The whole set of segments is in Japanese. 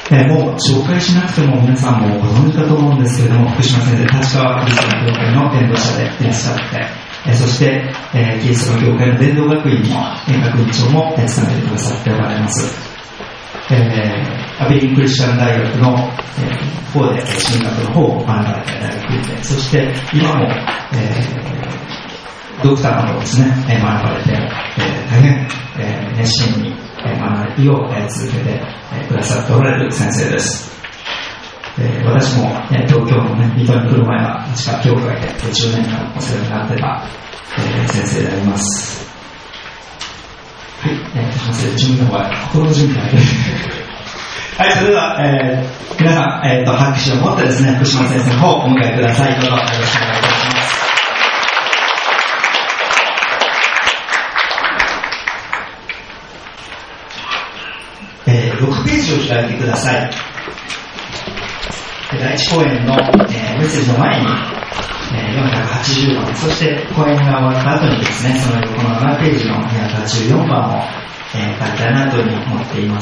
もう紹介しなくても皆さんもご存知だと思うんですけれども、福島先生、立川キリストの教会の伝道者でいらっしゃって、そして、キリストの教会の伝道学院の学院長も務めてくださっておられます。アベリンクリスチャン大学の方で神学の方を学ばれた大学院で、そして今も、ドクターの方をですね、学ばれて、大変、熱心に学びを続けてくださっておられる先生です。私も東京のね、水戸に来る前は確か教会で10年間お世話になってた先生であります。はい、準備の方は心の準備がはい、それでは、皆さん、拍手を持ってですね、福島先生の方をお迎えください。どうぞよろしくお願いいたします。6ページを開いてください。第1講演の、メッセージの前に、480番、そして講演が終わった後にですね、その横の7ページの284番を、書きたいなというふうに思っています。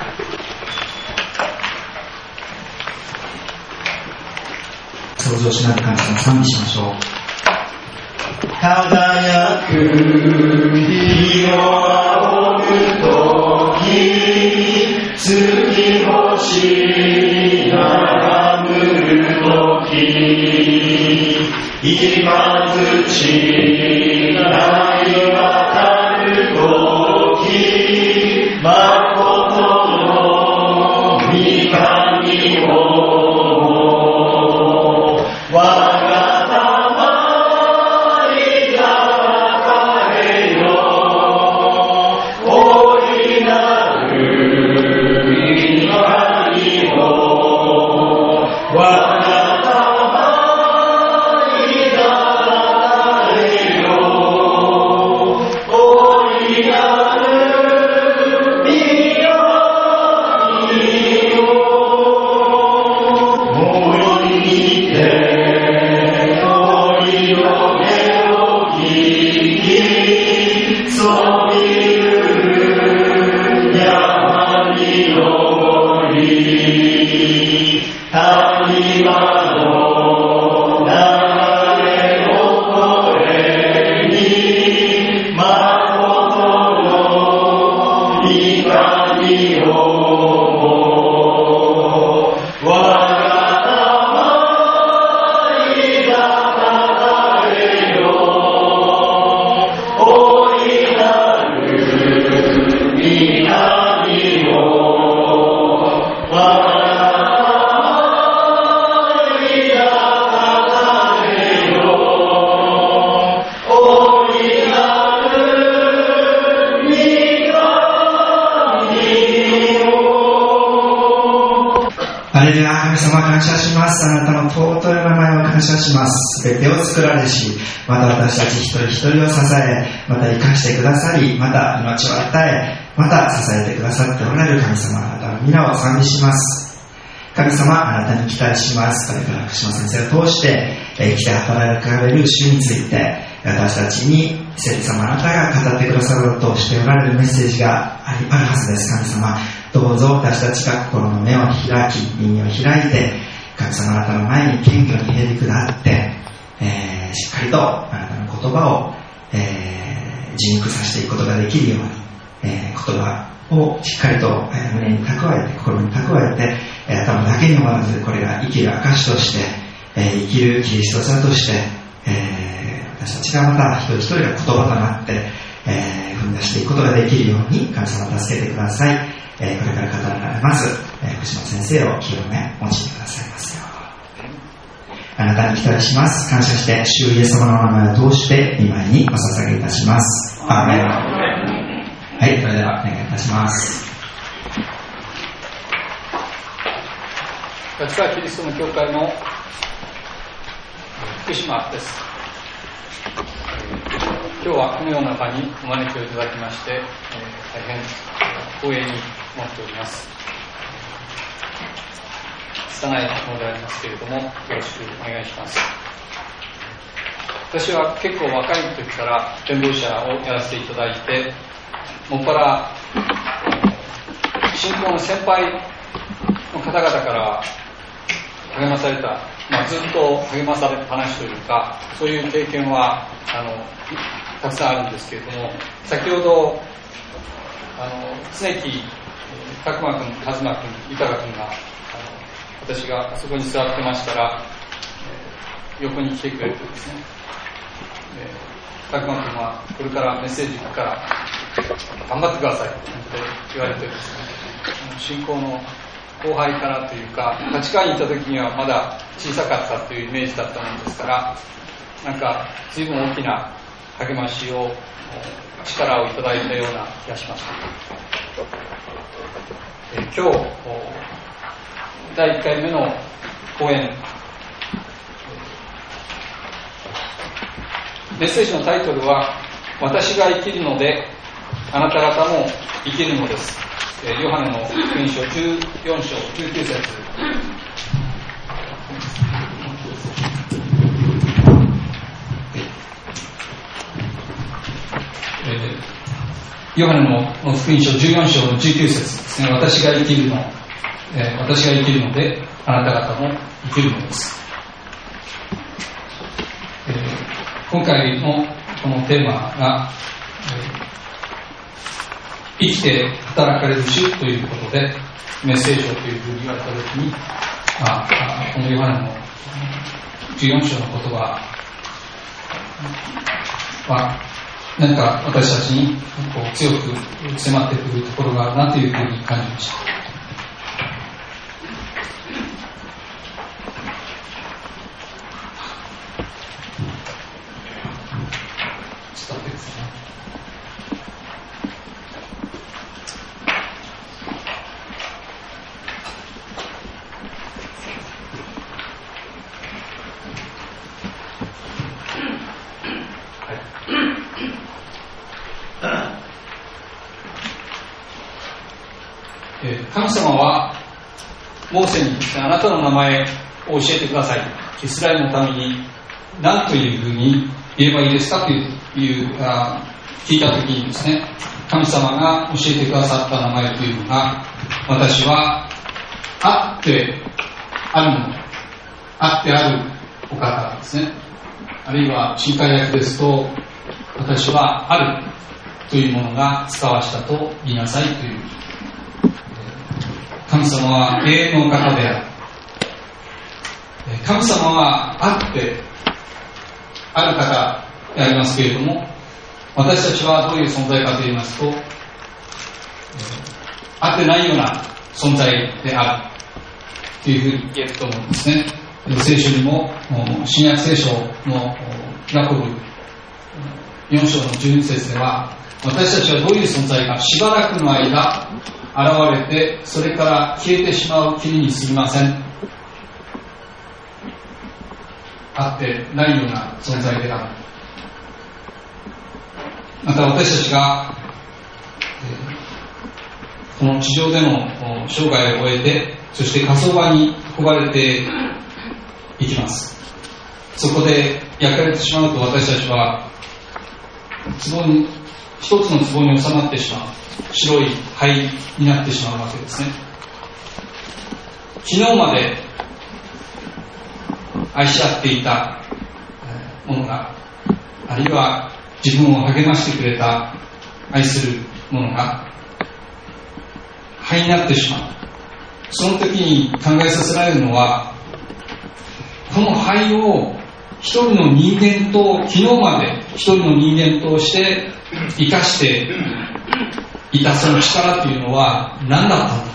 創造主なる神様、賛美しましょう。輝く日を仰ぐとき、月星がむるとき、今づちがい渡るとき、まことの御神を我が玉に抱えよ、大いなる御神を我が玉に抱えよ、大いなる御神を思いにて感謝します。あなたの尊い名前を感謝します。すべてを作られし、また私たち一人一人を支え、また生かしてくださり、また命を与え、また支えてくださっておられる神様、あなたの皆を賛美します。神様、あなたに期待します。これから福島先生を通して生きて働かれる主について、私たちに聖霊様、あなたが語ってくださろうとしておられるメッセージがあるはずです。神様、どうぞ私たちが心の目を開き、耳を開いて、神様、あなたの前に謙虚にへり下って、しっかりとあなたの言葉を、受肉させていくことができるように、言葉をしっかりと、胸に蓄えて、心に蓄えて、頭だけに終わらず、これが生きる証として、生きるキリスト者として、私たちがまた一人一人が言葉となって、踏み出していくことができるように神様助けてください。これから語られます、福島先生を清め用いてくださいますよう。あなたに期待します。感謝して主イエス様の名前を通して御前にお捧げいたします。アーメン。はい、それではお願いいたします。 立川キリストの教会の福島です。今日はこのような場にお招きをいただきまして、大変光栄に思っております。拙いものでありますけれども、よろしくお願いします。私は結構若い時から伝道者をやらせていただいて、もっぱら信仰の先輩の方々から励まされた、ずっと励まされっぱなしというか、そういう経験はたくさんあるんですけれども、先ほど常木拓磨君、和馬君、豊君が私があそこに座ってましたら、横に来てくれてですね、拓磨君はこれからメッセージ行くから頑張ってくださいって言われてですね、信仰の後輩からというか、8回に行った時にはまだ小さかったというイメージだったものですから、なんか随分大きな励ましを、力をいただいたような気がしました。今日第1回目の講演、メッセージのタイトルは、私が生きるのであなた方も生きるのです。ヨハネの福音書14章19節。ヨハネの福音書14章の19節ですね。私が生きるのであなた方も生きるのです。今回のこのテーマが、生きて働かれる主ということで、メッセージをというふうに言われたときに、このヨハネの14章の言葉は、何か私たちに強く迫ってくるところがあるなというふうに感じました。神様はモーセにあなたの名前を教えてください、イスラエルのために何というふうに言えばいいですかという聞いたときにですね、神様が教えてくださった名前というのが、私はあってあるもの、あってあるお方ですね。あるいは新海訳ですと、私はあるというものが使わしたと言いなさいという、神様は永遠のお方である。神様はあってある方でありますけれども、私たちはどういう存在かと言いますと、あってないような存在であるというふうに言えると思うんですね。聖書にも、新約聖書のヤコブ4章の12節では、私たちはどういう存在か、しばらくの間現れて、それから消えてしまう霧に過ぎません。あってないような存在である。また私たちが、この地上での生涯を終えて、そして火葬場に運ばれていきます。そこで焼かれてしまうと、私たちは一つの壺に収まってしまう白い灰になってしまうわけですね。昨日まで愛し合っていたものが、あるいは自分を励ましてくれた愛するものが灰になってしまう。その時に考えさせられるのは、この灰を一人の人間と、昨日まで一人の人間として生かしていたその力というのは何だったのか。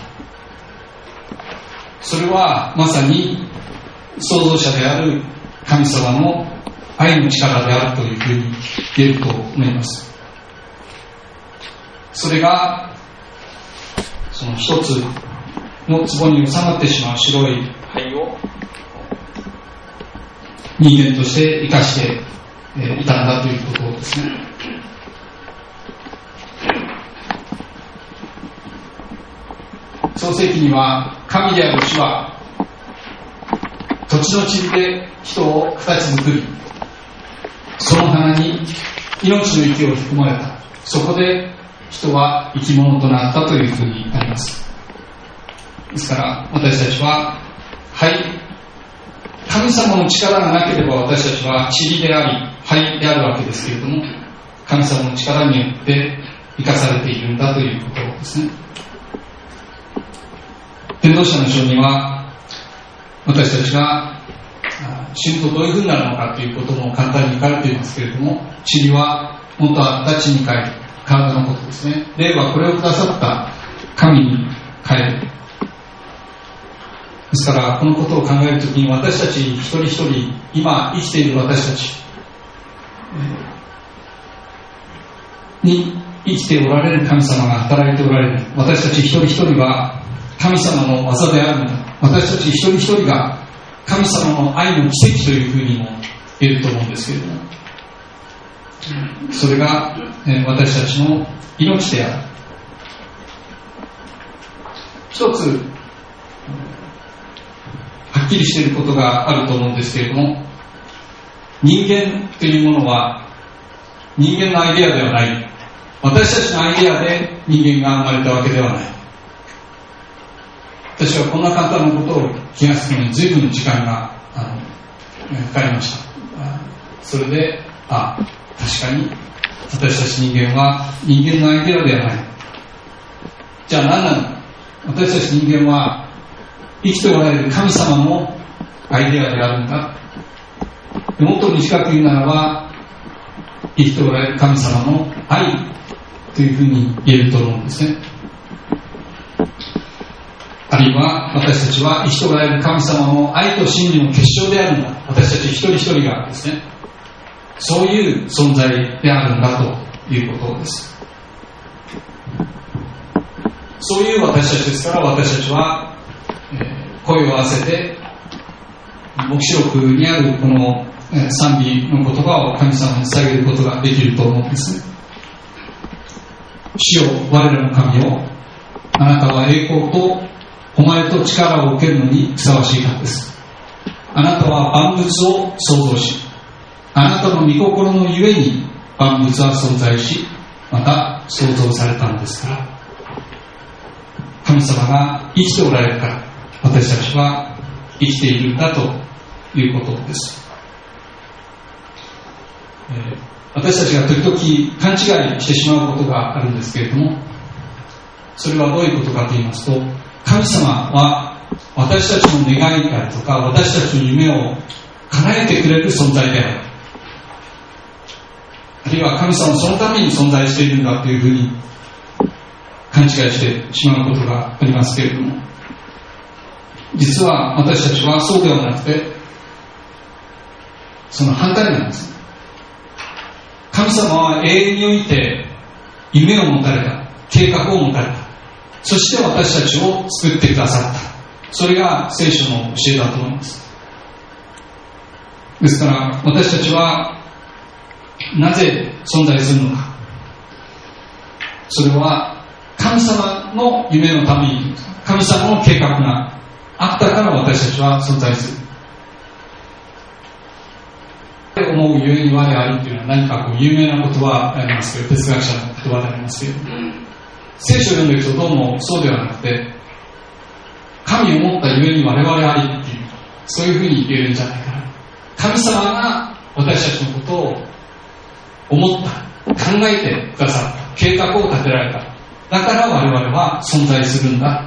それはまさに創造者である神様の愛の力であるというふうに言えると思います。それがその一つの壺に収まってしまう白い灰を人間として生かしていたんだということですね。創世記には、神である主は土地の塵で人を形作り、その花に命の息を含まれた。そこで人は生き物となったというふうになります。 ですから私たちは、はい、神様の力がなければ私たちは塵であり灰であるわけですけれども、神様の力によって生かされているんだということですね。伝道者の書には、私たちが死ぬとどういうふうになるのかということも簡単に書かれていますけれども、塵は元あった地に帰る、体のことですね。霊はこれをくださった神に帰る。ですからこのことを考えるときに、私たち一人一人、今生きている私たちに生きておられる神様が働いておられる。私たち一人一人は神様の技であるんだ。私たち一人一人が神様の愛の奇跡というふうにも言えると思うんですけれども、それが私たちの命である。一つはっきりしていることがあると思うんですけれども、人間というものは人間のアイデアではない。私たちのアイデアで人間が生まれたわけではない。私はこんな簡単なことを気がつくのに随分時間がかかりました。それで、確かに私たち人間は人間のアイデアではない。じゃあ何なのか。私たち人間は生きておられる神様のアイデアであるんだ。もっと短く言うならば、生きておられる神様の愛というふうに言えると思うんですね。あるいは私たちは生きておられる神様の愛と真理の結晶であるんだ。私たち一人一人がですね、そういう存在であるんだということです。そういう私たちですから、私たちは、声を合わせて黙示録にあるこの賛美の言葉を神様に捧げることができると思うんですね。主よ、我らの神よ、あなたは栄光と誉れと力を受けるのにふさわしいからです。あなたは万物を創造し、あなたの御心のゆえに万物は存在し、また創造されたのですから、神様が生きておられるから私たちは生きているんだということです。私たちが時々勘違いしてしまうことがあるんですけれども、それはどういうことかと言いますと、神様は私たちの願いであるとか、私たちの夢を叶えてくれる存在である。あるいは神様はそのために存在しているんだというふうに勘違いしてしまうことがありますけれども、実は私たちはそうではなくて、その反対なんです。神様は永遠において夢を持たれた、計画を持たれた、そして私たちを作ってくださった。それが聖書の教えだと思います。ですから私たちはなぜ存在するのか。それは神様の夢のために、神様の計画があったから私たちは存在する。思うゆえに我ありというのは何か有名な言葉でありますけど、哲学者の言葉でありますけど、聖書を読んでいくとどうもそうではなくて、神を持ったゆえに我々ありっていう、そういうふうに言えるんじゃないかな。神様が私たちのことを思った、考えてくださった、計画を立てられた。だから我々は存在するんだ。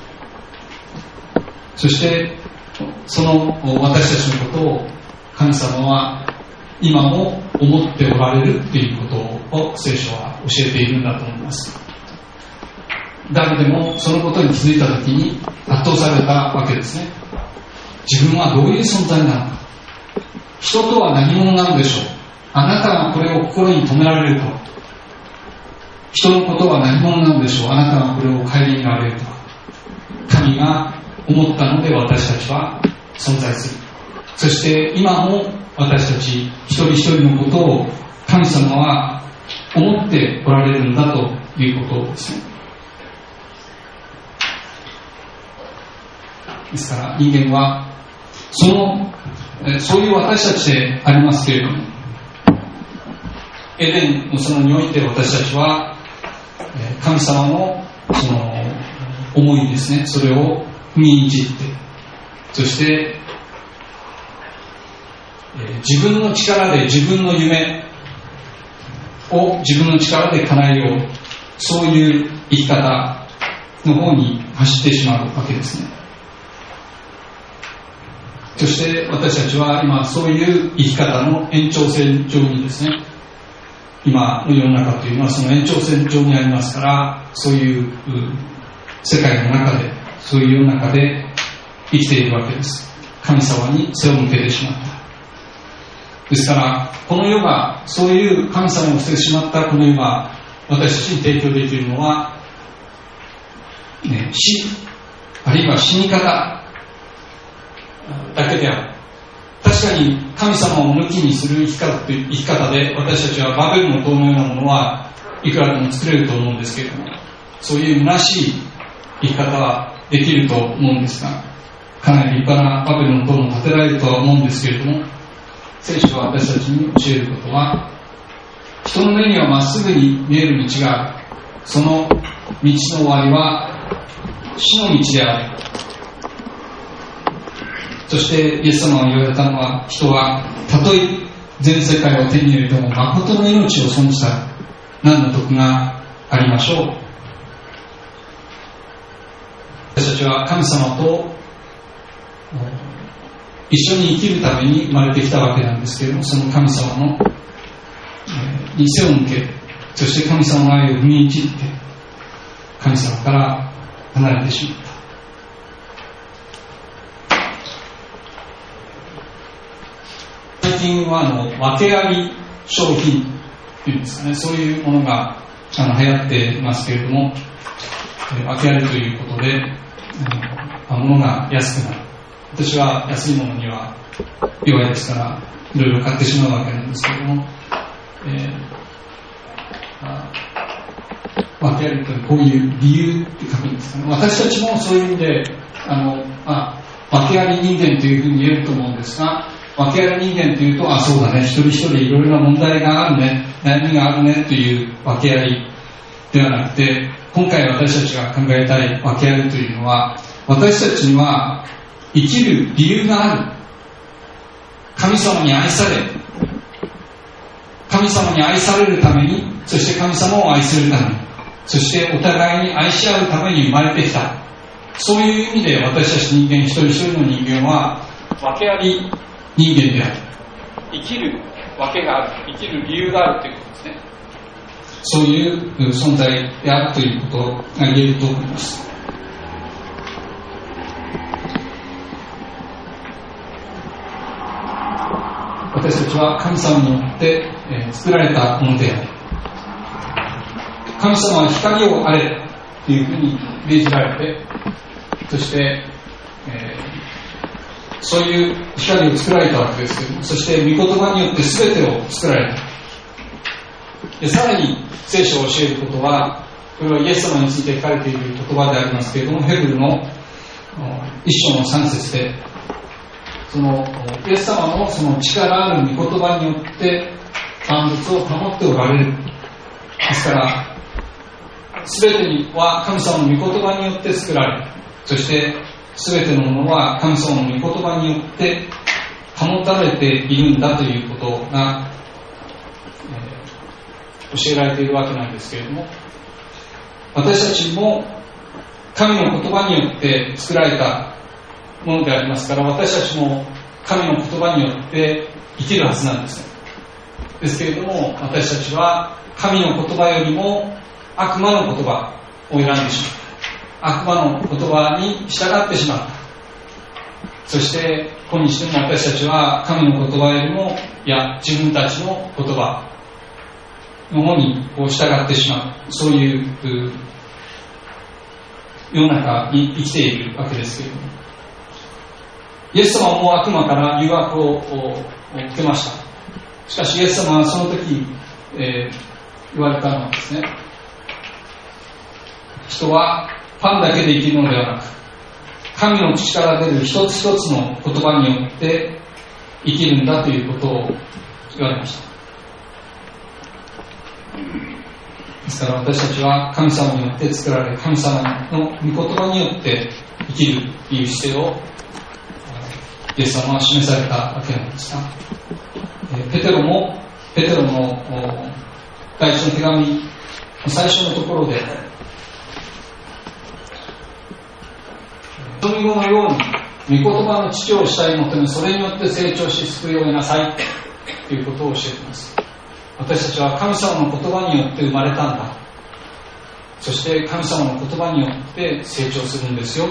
そしてその私たちのことを神様は今も思っておられるっていうことを聖書は教えているんだと思います。誰でもそのことに気づいたときに圧倒されたわけですね。自分はどういう存在なのか、人とは何者なのでしょう。あなたがこれを心に留められると、人のことは何者なのでしょう。あなたがこれを顧みられると、神が思ったので私たちは存在する。そして今も私たち一人一人のことを神様は思っておられるんだということですね。ですから人間はそういう私たちでありますけれども、エデンの園において私たちは神様のその思いですね、それを踏みにじって、そして自分の力で自分の夢を自分の力で叶えよう、そういう生き方の方に走ってしまうわけですね。そして私たちは今そういう生き方の延長線上にですね、今の世の中というのはその延長線上にありますから、そういう世界の中で、そういう世の中で生きているわけです。神様に背を向けてしまった。ですからこの世が、そういう神様を捨ててしまったこの世が私たちに提供できるのは、死、あるいは死に方だけである。確かに神様を抜きにする生き方で、私たちはバベルの塔のようなものはいくらでも作れると思うんですけれども、そういう虚しい生き方はできると思うんですが、かなり立派なバベルの塔も建てられるとは思うんですけれども、聖書は私たちに教えることは、人の目にはまっすぐに見える道がある。その道の終わりは死の道である。そしてイエス様が言われたのは、人はたとえ全世界を手に入れても誠の命を損したら何の得がありましょう。私たちは神様と一緒に生きるために生まれてきたわけなんですけれども、その神様のに背を向け、そして神様の愛を踏みにじって神様から離れてしまった。最近は訳あり商品というんですかね、そういうものが流行っていますけれども、訳ありということで物が安くなる。私は安いものには弱いですからいろいろ買ってしまうわけなんですけれども、訳ありというこういう理由って書くんですかね。私たちもそういう意味で訳あり人間というふうに言えると思うんですが、訳あり人間というと、そうだね、一人一人いろいろな問題があるね、悩みがあるねという訳ありではなくて、今回私たちが考えたい訳ありというのは、私たちには生きる理由がある。神様に愛され、神様に愛されるために、そして神様を愛するために、そしてお互いに愛し合うために生まれてきた。そういう意味で私たち人間一人一人の人間は訳あり人間である。生きる訳がある、生きる理由があるということですね。そういう存在であるということが言えると思います。私たちは神様によって作られたものである。神様は光をあれというふうに命じられて、そして、そういう光を作られたわけですけども、そして御言葉によって全てを作られた。でさらに聖書を教えることは、これはイエス様について書かれている言葉でありますけれども、ヘブルの一章の3節で、そのイエス様のその力ある御言葉によって万物を保っておられる。ですから全てには神様の御言葉によって作られ、そして全てのものは神様の御言葉によって保たれているんだということが、教えられているわけなんですけれども、私たちも神の言葉によって作られたものでありますから、私たちも神の言葉によって生きるはずなんですね。ですけれども、私たちは神の言葉よりも悪魔の言葉を選んでしまった。悪魔の言葉に従ってしまった。そして今日でも私たちは神の言葉よりも、自分たちの言葉の方に従ってしまう、そういう世の中に生きているわけですけれども、イエス様はもう悪魔から誘惑を受けました。しかしイエス様はその時、言われたのはですね、人はパンだけで生きるのではなく、神の口から出る一つ一つの言葉によって生きるんだということを言われました。ですから私たちは神様によって作られ、神様の御言葉によって生きるという姿勢をイエス様は示されたわけなんですが、ペテロの第一の手紙の最初のところで、富子のように御言葉の父を慕い求め、それによって成長し救いを得なさいということを教えています。私たちは神様の言葉によって生まれたんだ、そして神様の言葉によって成長するんですよ、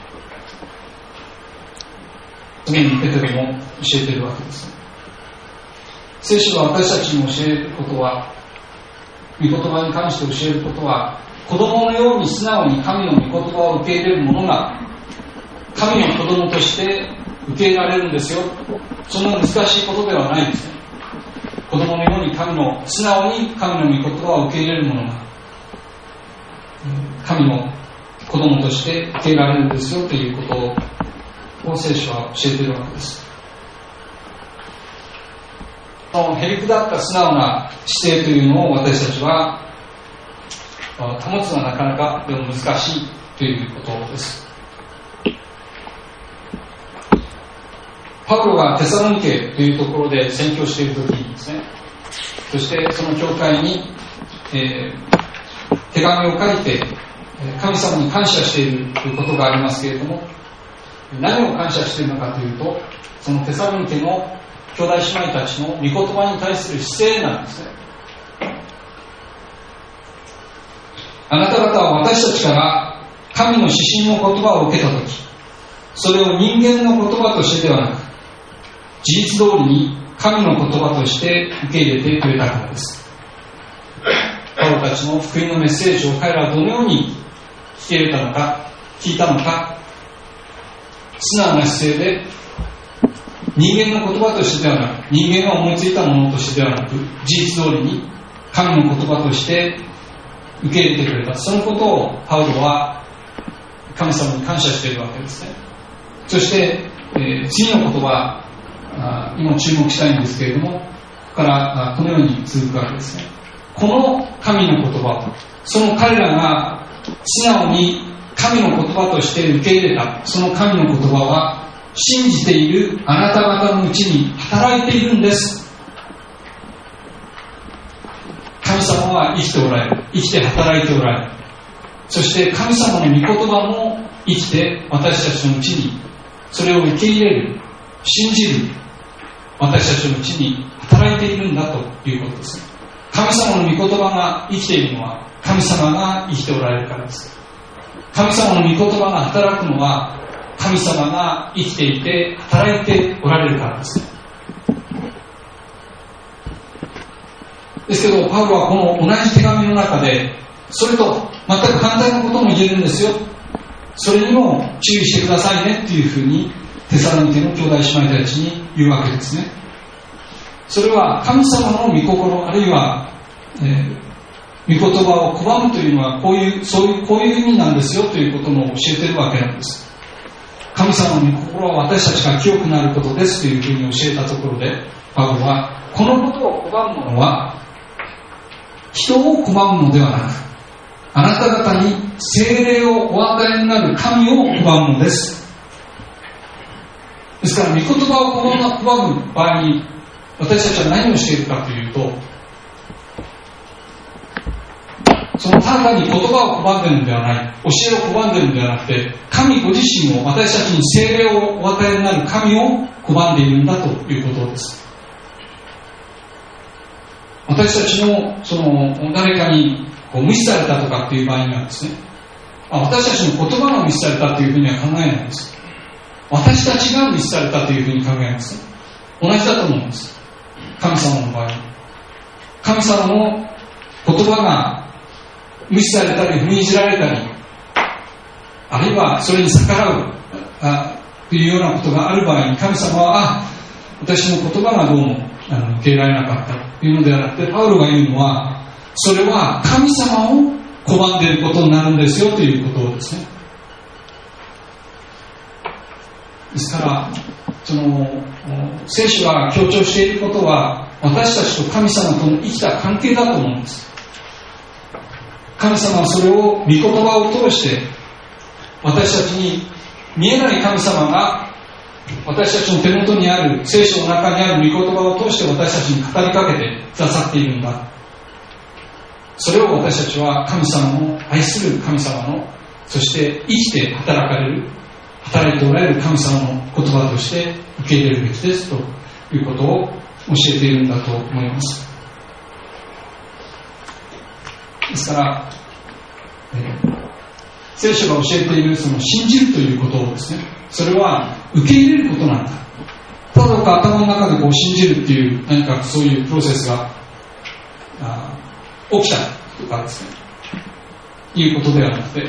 次にペテロも教えているわけです。聖書が私たちに教えることは、御言葉に関して教えることは、子供のように素直に神の御言葉を受け入れる者が神の子供として受け入れられるんですよ。そんな難しいことではないですね。子供のように素直に神の御言葉を受け入れる者が神の子供として受け入れられるんですよということを聖書は教えているわけです。へりくだった素直な姿勢というのを私たちは保つのはなかなかでも難しいということです。パウロがテサロニケというところで宣教している時にですね、そしてその教会に、手紙を書いて神様に感謝しているということがありますけれども、何を感謝しているのかというと、そのテサロニケの兄弟姉妹たちの御言葉に対する姿勢なんですね。あなた方は私たちから神の指針の言葉を受けたとき、それを人間の言葉としてではなく、事実通りに神の言葉として受け入れてくれたからです。パウロたちの福音のメッセージを彼らはどのように聞き入れたのか、聞いたのか、素直な姿勢で人間の言葉としてではなく、人間が思いついたものとしてではなく、事実通りに神の言葉として受け入れてくれた、そのことをパウロは神様に感謝しているわけですね。そして、次の言葉、今注目したいんですけれども、ここからこのように続くわけですね。この神の言葉、その彼らが素直に神の言葉として受け入れたその神の言葉は、信じているあなた方のうちに働いているんです。神様は生きておられる、生きて働いておられる。そして神様の御言葉も生きて私たちのうちにそれを受け入れる、信じる私たちのうちに働いているんだということです。神様の御言葉が生きているのは神様が生きておられるからです。神様の御言葉が働くのは神様が生きていて働いておられるからです。ですけどパウロはこの同じ手紙の中でそれと全く反対のことも言えるんですよ。それにも注意してくださいねっていうふうにテサロニケの兄弟姉妹たちに言うわけですね。それは神様の御心、あるいは、御言葉を拒むというのはこういう意味なんですよということも教えているわけなんです。神様の御心は私たちが清くなることですというふうに教えたところで、パウロはこのことを拒むのは人を拒むのではなく、あなた方に聖霊をお与えになる神を拒むのです。ですから御言葉を拒む場合に私たちは何をしているかというと、そのただに言葉を拒んでいるのではない、教えを拒んでいるのではなくて、神ご自身を私たちに聖霊をお与えになる神を拒んでいるんだということです。私たちの誰かに無視されたとかっていう場合にはですね、私たちの言葉が無視されたというふうには考えないんです。私たちが無視されたというふうに考えます。同じだと思うんです。神様の場合、神様の言葉が無視されたり踏みにじられたり、あるいはそれに逆らうというようなことがある場合に、神様は私の言葉がどうも受け入れられなかったというのではなくて、パウロが言うのはそれは神様を拒んでいることになるんですよということですね。ですから聖書が強調していることは、私たちと神様との生きた関係だと思うんです。神様はそれを御言葉を通して私たちに見えない神様が私たちの手元にある聖書の中にある御言葉を通して私たちに語りかけてくださっているんだ。それを私たちは神様の愛する神様の、そして生きて働いておられる神様の言葉として受け入れるべきですということを教えているんだと思います。ですから、聖書が教えているその信じるということをですね、それは受け入れることなんだ。ただか頭の中でこう信じるっていう何かそういうプロセスが起きたとかですね、いうことではなくて、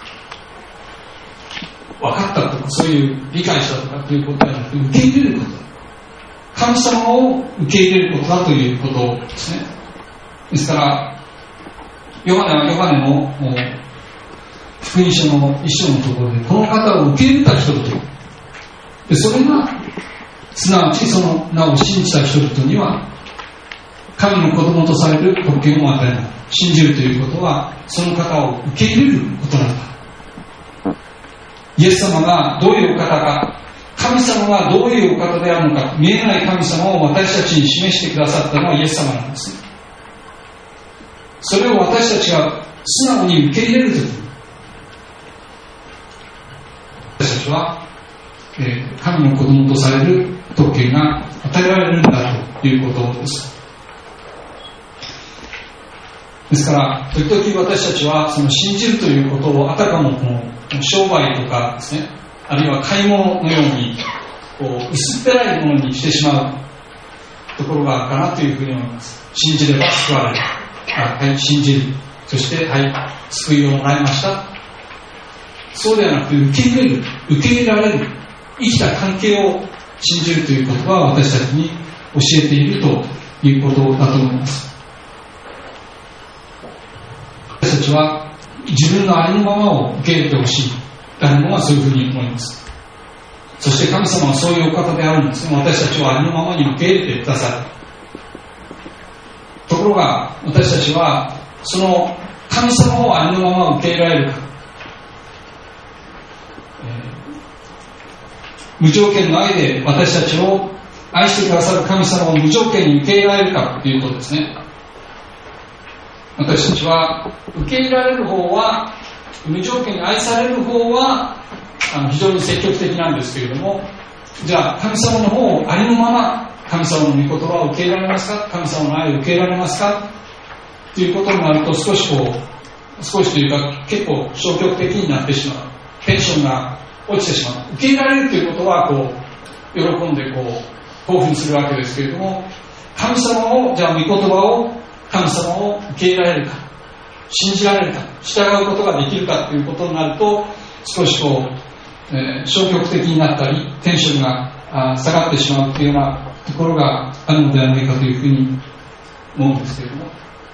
分かったとかそういう理解したとかということではなくて、受け入れることだ。神様を受け入れることだということですね。ですからヨハネはヨハネの福音書の一章のところで、この方を受け入れた人々で、それがすなわちその名を信じた人々には神の子供とされる特権を与える。信じるということはその方を受け入れることなんだ。イエス様がどういうお方か、神様がどういうお方であるのか、見えない神様を私たちに示してくださったのはイエス様なんですね。それを私たちが素直に受け入れるとき、私たちは、神の子供とされる特権が与えられるんだということです。ですから時々私たちはその信じるということをあたかもこの商売とかですね、あるいは買い物のようにこう薄っぺらいものにしてしまうところがあるかなというふうに思います。信じれば救われる、はい、信じる、そしてはい、救いをもらいました。そうではなくて、受け入れる、受け入れられる、生きた関係を信じるということが私たちに教えているということだと思います。私たちは自分のありのままを受け入れてほしい、誰もがそういうふうに思います。そして神様はそういうお方であるんですね。私たちはありのままに受け入れてくださる。ところが私たちはその神様をありのまま受け入れられるか、無条件の愛で私たちを愛してくださる神様を無条件に受け入れられるかということですね。私たちは受け入れられる方は、無条件に愛される方は非常に積極的なんですけれども、じゃあ神様の方をありのまま神様の御言葉を受け入れられますか、神様の愛を受け入れられますかということになると、少しというか結構消極的になってしまう、テンションが落ちてしまう。受け入れられるということはこう喜んで興奮するわけですけれども、神様を、じゃあ御言葉を、神様を受け入れられるか、信じられるか、従うことができるかということになると、少し消極的になったり、テンションが下がってしまうというようなところがあるのではないかというふうに思うんですけれども、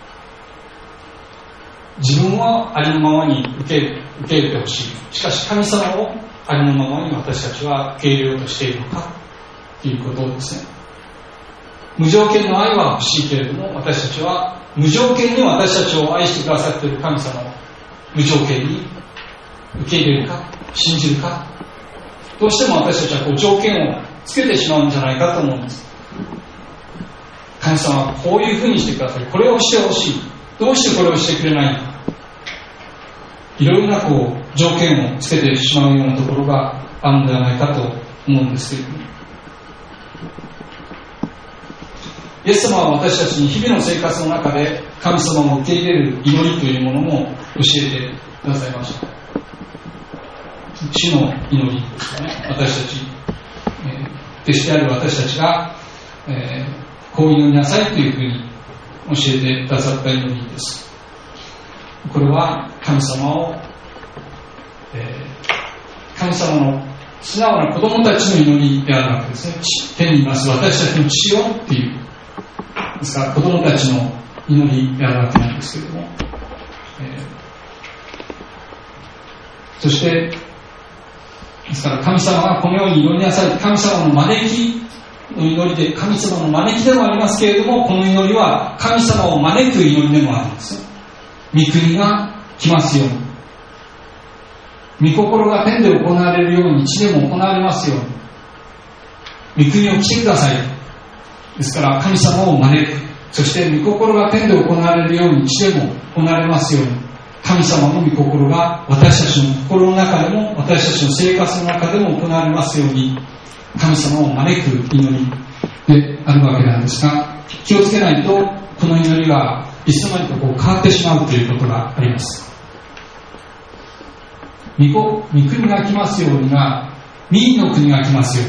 自分はありのままに受け入れてほしい。しかし神様をありのままに私たちは受け入れようとしているのかということですね。無条件の愛は欲しいけれども、私たちは無条件に私たちを愛してくださっている神様を無条件に受け入れるか、信じるか、どうしても私たちは条件をつけてしまうんじゃないかと思うんです。神様はこういうふうにしてください、これをしてほしい、どうしてこれをしてくれないのか、いろいろな条件をつけてしまうようなところがあるのではないかと思うんですけれども、イエス様は私たちに日々の生活の中で神様を受け入れる祈りというものも教えてくださいました。主の祈りですね。私たち、弟子である私たちが、こう祈りなさいというふうに教えてくださった祈りです。これは神様を、神様の素直な子供たちの祈りであるわけですね。天にいます私たちの父よっていう、ですから子供たちの祈りであるわけなんですけれども、そしてですから神様がこのように祈りなさい、神様の招きの祈りで、神様の招きでもありますけれども、この祈りは神様を招く祈りでもあるんです。御国が来ますように、 御心が天で行われるように地でも行われますように、御国を来てください。ですから神様を招く、そして御心が天で行われるように地でも行われますように、神様の御心が私たちの心の中でも、私たちの生活の中でも行われますように、神様を招く祈りであるわけなんですが、気をつけないとこの祈りがいつの間にか変わってしまうということがあります。御国が来ますようにが、民の国が来ますよ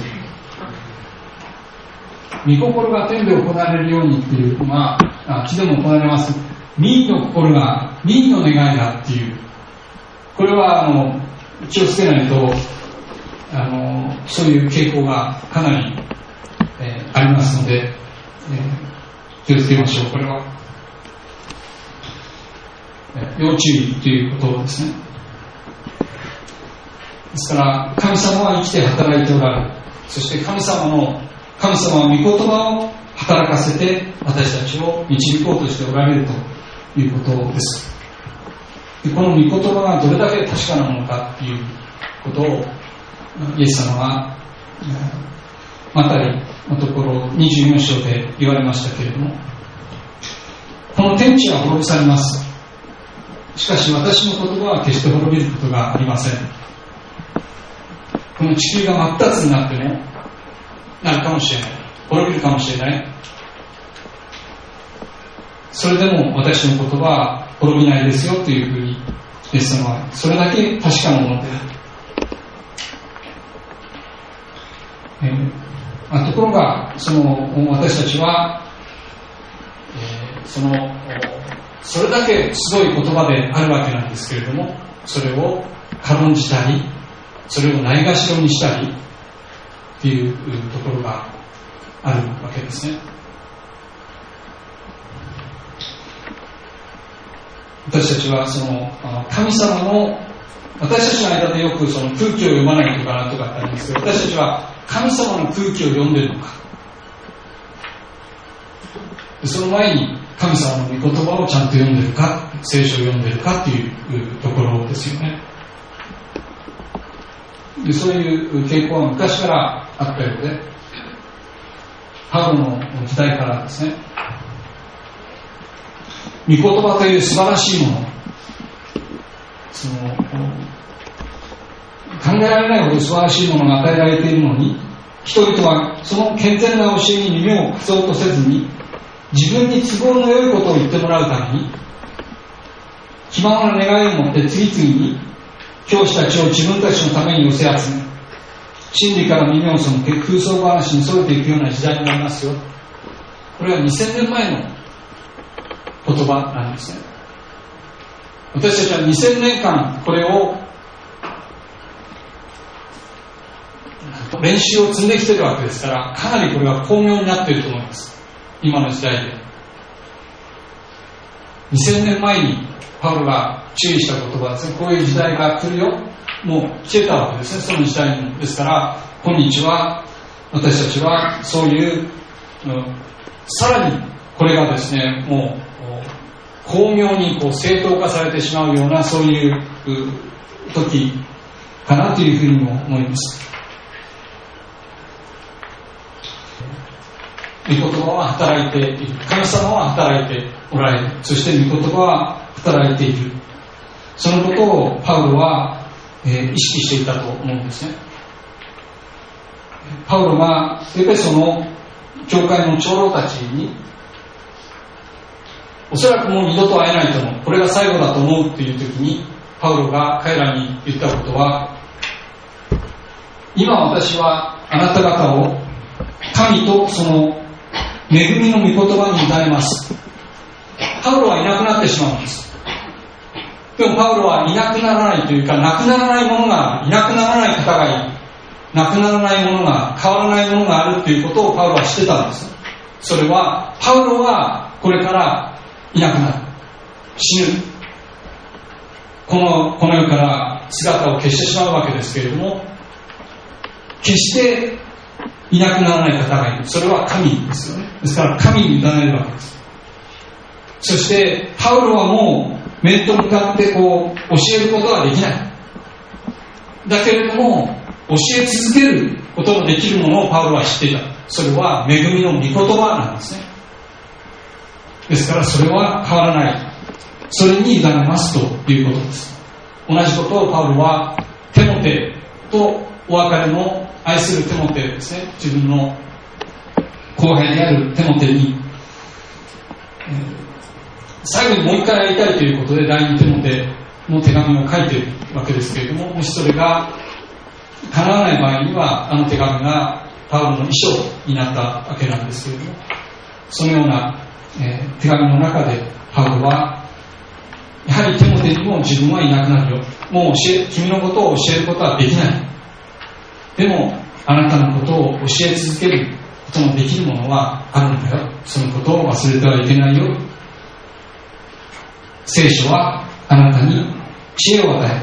うに、御心が天で行われるようにっていうのは地でも行われます。民の心が民の願いだっていう、これは気をつけないとそういう傾向がかなり、ありますので、気をつけましょう。これは、要注意ということですね。ですから神様は生きて働いておられる。そして神様は御言葉を働かせて私たちを導こうとしておられるということです。でこの御言葉がどれだけ確かなものかということをイエス様はマタイのところ24章で言われましたけれども、この天地は滅び去ります。しかし私の言葉は決して滅びることがありません。この地球が真っ二つになってもなるかもしれない、滅びるかもしれない。それでも私の言葉は滅びないですよというふうにイエス様はそれだけ確かなものである。ところが私たちは、それだけすごい言葉であるわけなんですけれども、それを軽んじたり、それをないがしろにしたりっていうところがあるわけですね。私たちは神様の、私たちの間でよく空気を読まないとかなんとかってありますけど、私たちは神様の空気を読んでいるのか、その前に神様の御言葉をちゃんと読んでいるか、聖書を読んでいるかというところですよね。でそういう傾向は昔からあったようで、パウロの時代からですね、御言葉という素晴らしいもの、考えられないほど素晴らしいものが与えられているのに、人々はその健全な教えに耳を貸そうとせずに、自分に都合の良いことを言ってもらうために、気ままな願いを持って次々に教師たちを自分たちのために寄せ集め、真理から耳を背け空想話にそれていくような時代になりますよ。これは2000年前の言葉なんですね。私たちは2000年間これを練習を積んできているわけですから、かなりこれは巧妙になっていると思います。今の時代で2000年前にパウロが注意した言葉ですね。こういう時代が来るよ、もう来てたわけですね、その時代に。ですから今日は私たちはそういうさらにこれがですね、もう巧妙に正当化されてしまうような、そういう時かなというふうにも思います。御言葉は働いている、神様は働いておられる、そして御言葉は働いている、そのことをパウロは、意識していたと思うんですね。パウロがエペソの教会の長老たちに、おそらくもう二度と会えないと思う、これが最後だと思うという時に、パウロが彼らに言ったことは、今私はあなた方を神とその恵みの御言葉に委ねます。パウロはいなくなってしまうんです。でもパウロはいなくならないというか、なくならないものが、いなくならない方がいる、なくならないものが、変わらないものがあるということをパウロは知ってたんです。それはパウロはこれからいなくなる、死ぬ、この世から姿を消してしまうわけですけれども、決していなくならない方がいる、それは神ですよね。ですから神に委ねるわけです。そしてパウロはもう面と向かって教えることはできない。 だけれども教え続けることのできるものをパウロは知っていた。それは恵みの御言葉なんですね。ですからそれは変わらない。それに委ねますということです。同じことをパウロはテモテとお別れの愛するテモテですね、自分の後輩であるテモテに、最後にもう一回会いたいということで第2テモテの手紙を書いているわけですけれども、もしそれが叶わない場合にはあの手紙がパウロの遺書になったわけなんですけれども、そのような、手紙の中でパウロはやはりテモテにも自分はいなくなるよ、もう君のことを教えることはできない、でもあなたのことを教え続けることのできるものはあるんだよ、そのことを忘れてはいけないよ。聖書はあなたに知恵を与える。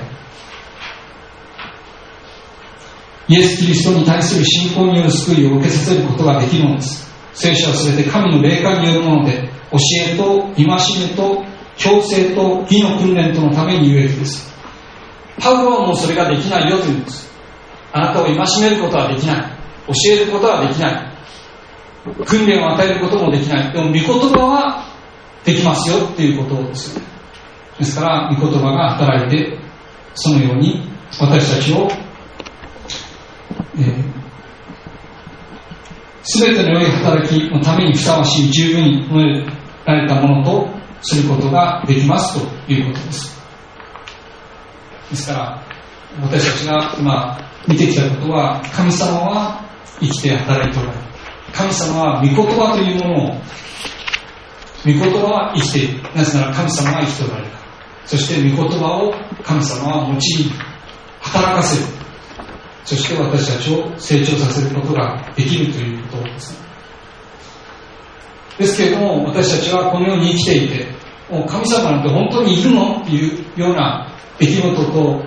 イエス・キリストに対する信仰による救いを受けさせることができるのです。聖書はすべて神の霊感によるもので、教えと戒めと強制と義の訓練とのために有益です。パウロはもうそれができないよというんです。あなたを戒めることはできない、教えることはできない、訓練を与えることもできない、でも御言葉はできますよっていうことですよね。ですから御言葉が働いて、そのように私たちをすべての良い働きのためにふさわしい、十分に褒められたものとすることができますということです。ですから私たちが今見てきたことは、神様は生きて働いておられる。神様は御言葉というものを、御言葉は生きている。なぜなら神様は生きておられるから。そして御言葉を神様は用いる、働かせる。そして私たちを成長させることができるということですね。ですけれども、私たちはこのように生きていて、もう神様なんて本当にいるのっていうような出来事と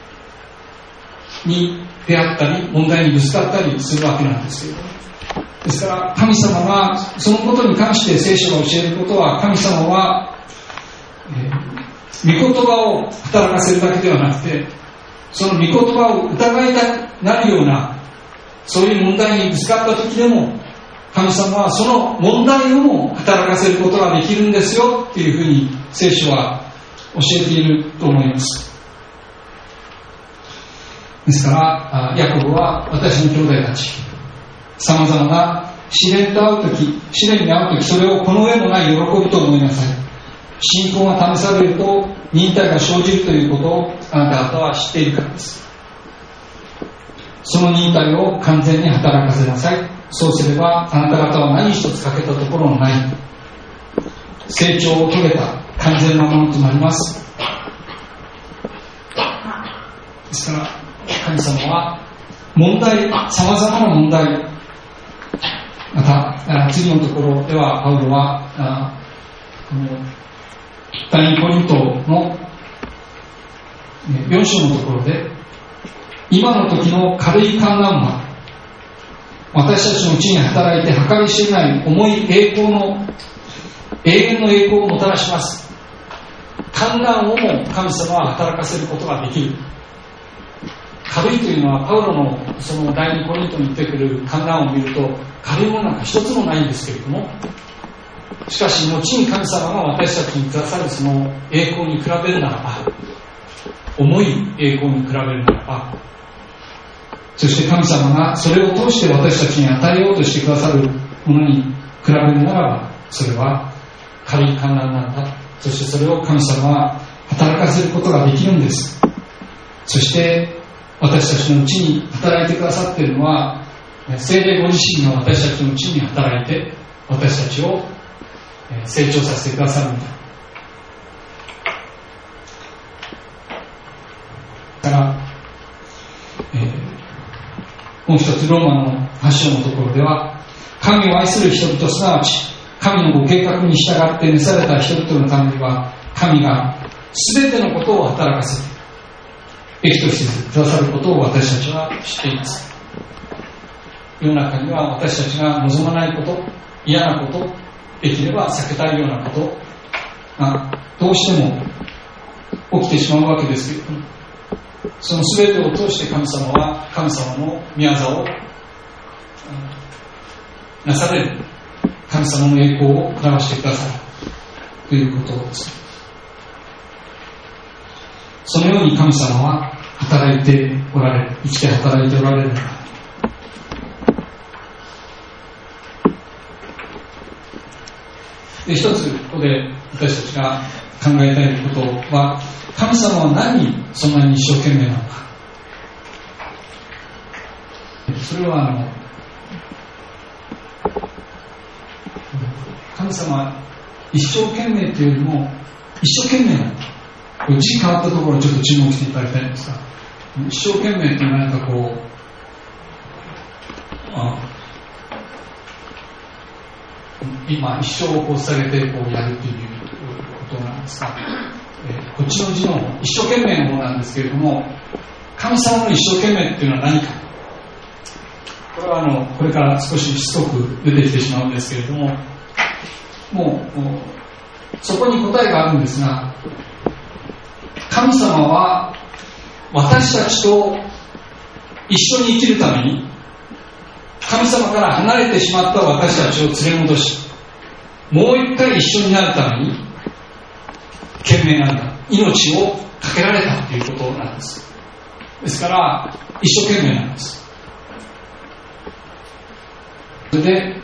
に出会ったり、問題にぶつかったりするわけなんですけれども、ですから神様がそのことに関して聖書が教えることは、神様は、御言葉を働かせるだけではなくて、その御言葉を疑いたくなるようなそういう問題にぶつかった時でも、神様はその問題をも働かせることができるんですよっていうふうに聖書は教えていると思います。ですからヤコブは、私の兄弟たち、さまざまな試練に遭う時、それをこの上もない喜びと思いなさい。信仰が試されると忍耐が生じるということをあなた方は知っているからです。その忍耐を完全に働かせなさい。そうすればあなた方は何一つ欠けたところのない成長を遂げた完全なものとなります。ですから神様はさまざまな問題、また次のところではパウロは第2コリントの4章のところで、今の時の軽い観覧は私たちのうちに働いて計り知れない重い永遠の栄光をもたらします。観覧をも神様は働かせることができる。軽いというのは、パウロのその第2コリントに出てくる観覧を見ると軽いものなんか一つもないんですけれども、しかし後に神様が私たちにくださるその栄光に比べるならば、重い栄光に比べるならば、そして神様がそれを通して私たちに与えようとしてくださるものに比べるならば、それは軽い観覧なんだ。そしてそれを神様は働かせることができるんです。そして私たちのうちに働いてくださっているのは、聖霊ご自身が私たちのうちに働いて私たちを成長させてくださるんだ。だから、もう一つローマの8章のところでは、神を愛する人々、すなわち神のご計画に従って召された人々のためには、神が全てのことを働かせて益としてくださることを私たちは知っています。世の中には私たちが望まないこと、嫌なこと、できれば避けたいようなことがどうしても起きてしまうわけですけれども、 その全てを通して神様は神様の御業をなされる、神様の栄光を表してくださるということです。そのように神様は働いておられる、生きて働いておられるのだ。で、一つここで私たちが考えたいことは、神様は何にそんなに一生懸命なのか。それは神様は一生懸命というよりも一生懸命なの。字変わったところをちょっと注目していただきたいんですが、一生懸命というのは何かこう今一生を捧げてこうやるということなんですが、こっちの字の一生懸命のものなんですけれども、神様の一生懸命というのは何か、これはこれから少ししつこく出てきてしまうんですけれども、もうそこに答えがあるんですが、神様は私たちと一緒に生きるために、神様から離れてしまった私たちを連れ戻し、もう一回一緒になるために懸命なんだ、命をかけられたということなんです。ですから一生懸命なんです。それで、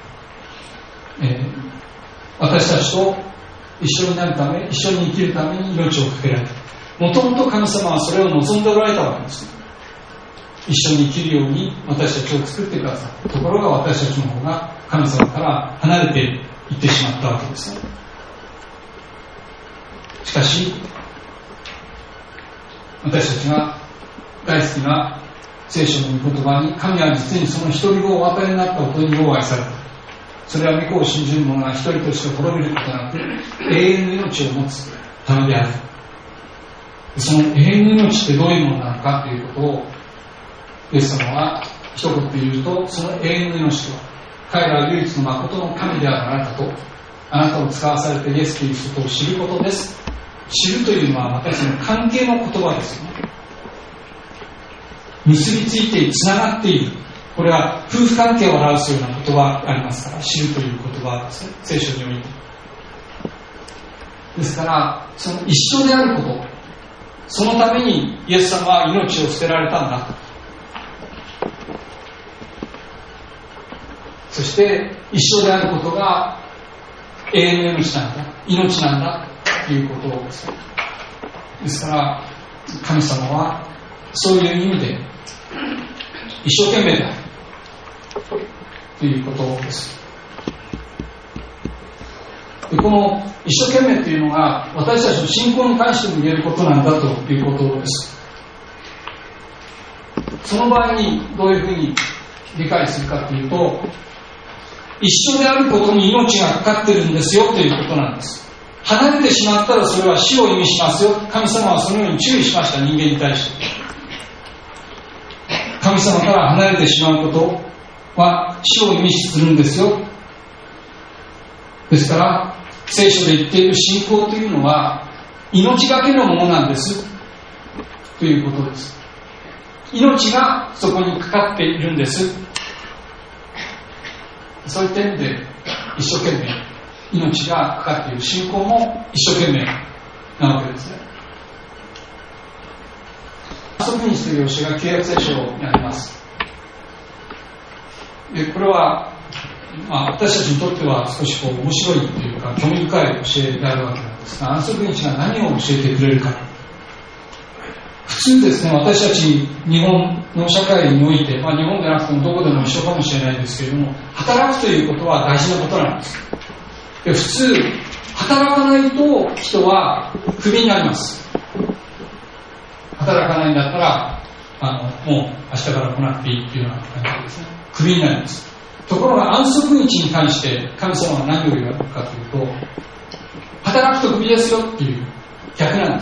私たちと一緒になるため、一緒に生きるために命をかけられた。もともと神様はそれを望んでおられたわけです。一緒に生きるように私たちを作ってください。ところが私たちの方が神様から離れていってしまったわけです。しかし私たちが大好きな聖書の御言葉に、神は実にその一人子をお与えになったお子にを愛された。それは御子を信じる者が一人として滅びることなく永遠の命を持つためである。その永遠の命ってどういうものなのかということをイエス様は一言で言うと、その永遠の命とは彼らは唯一の誠の神であるあなたと、あなたを使わされてイエス・キリストを知ることです。知るというのは私の関係の言葉ですよね。結びついてつながっている、これは夫婦関係を表すような言葉がありますから、知るという言葉ですね、聖書において。ですからその一緒であること、そのためにイエス様は命を捨てられたんだと。そして一緒であることが永遠の命なんだ、命なんだということです。ですから神様はそういう意味で一生懸命だということです。で、この一生懸命というのが私たちの信仰に関しても言えることなんだということです。その場合にどういうふうに理解するかというと、一緒であることに命がかかってるんですよということなんです。離れてしまったらそれは死を意味しますよ。神様はそのように注意しました、人間に対して。神様から離れてしまうことは死を意味するんですよ。ですから聖書で言っている信仰というのは命がけのものなんですということです。命がそこにかかっているんです。そういった意味で一生懸命、命がかかっている信仰も一生懸命なわけですね。約束にという教えが旧約聖書にあります。で、これは、私たちにとっては少し面白いというか興味深い教えであるわけなんですが、安息日が何を教えてくれるか。普通ですね、私たち日本の社会において、日本でなくてもどこでも一緒かもしれないですけれども、働くということは大事なことなんです。で、普通働かないと人はクビになります。働かないんだったらもう明日から来なくていいっていうような感じですね、クビになります。ところが安息日に関して神様は何を言われるかというと、働くとクビですよっていう逆なんです。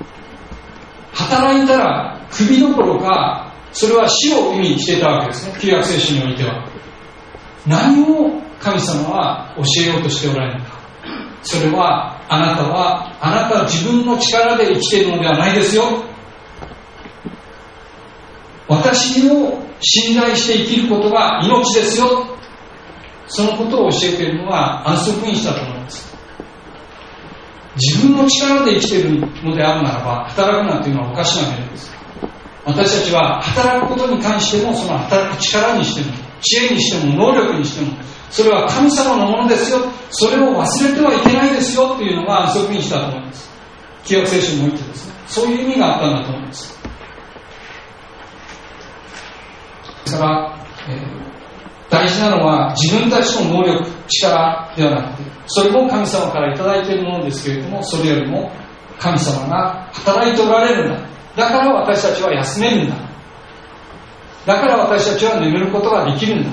働いたらクビどころか、それは死を意味していたわけですね、旧約聖書においては。何を神様は教えようとしておられるのか。それはあなたは自分の力で生きているのではないですよ。 私を信頼して生きることが命ですよ、そのことを教えているのが安息日だと思います。自分の力で生きているのであるならば、働くなんていうのはおかしな面です。私たちは働くことに関しても、その働く力にしても、知恵にしても、能力にしても、それは神様のものですよ、それを忘れてはいけないですよというのが安息日だと思います。旧約聖書においてですね、そういう意味があったんだと思います。ですから、大事なのは自分たちの能力、力ではなくて、それも神様からいただいているものですけれども、それよりも神様が働いておられるんだ。だから私たちは休めるんだ。だから私たちは眠ることができるんだ。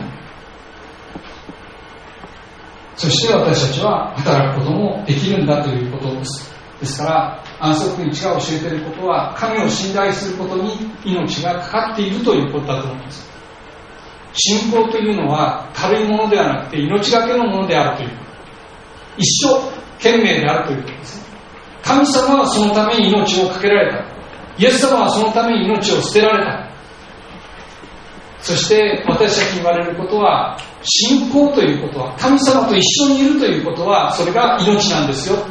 そして私たちは働くこともできるんだということです。ですから安息日が教えていることは、神を信頼することに命がかかっているということだと思います。信仰というのは軽いものではなくて命がけのものであるという、一生懸命であるということですね。神様はそのために命をかけられた。イエス様はそのために命を捨てられた。そして私たちに言われることは、信仰ということは、神様と一緒にいるということは、それが命なんですよ。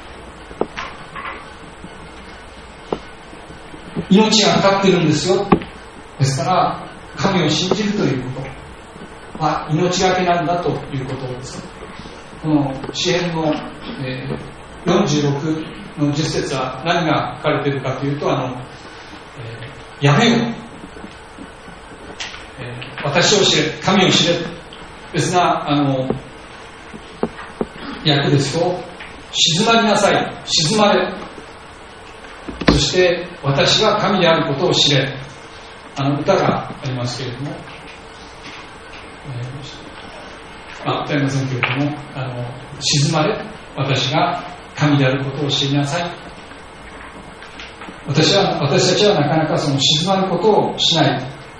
命がかかっているんですよ。ですから神を信じるということは命がけなんだということです。この詩編の、46の10節は何が書かれているかというと、やめよ、私を知れ、神を知れですが、訳ですと、静まりなさい、静まれ、そして私が神であることを知れ。歌がありますけれども、歌いませんけれども、静まれ、私が神であることを知りなさい。私たちはなかなかその静まることをしない。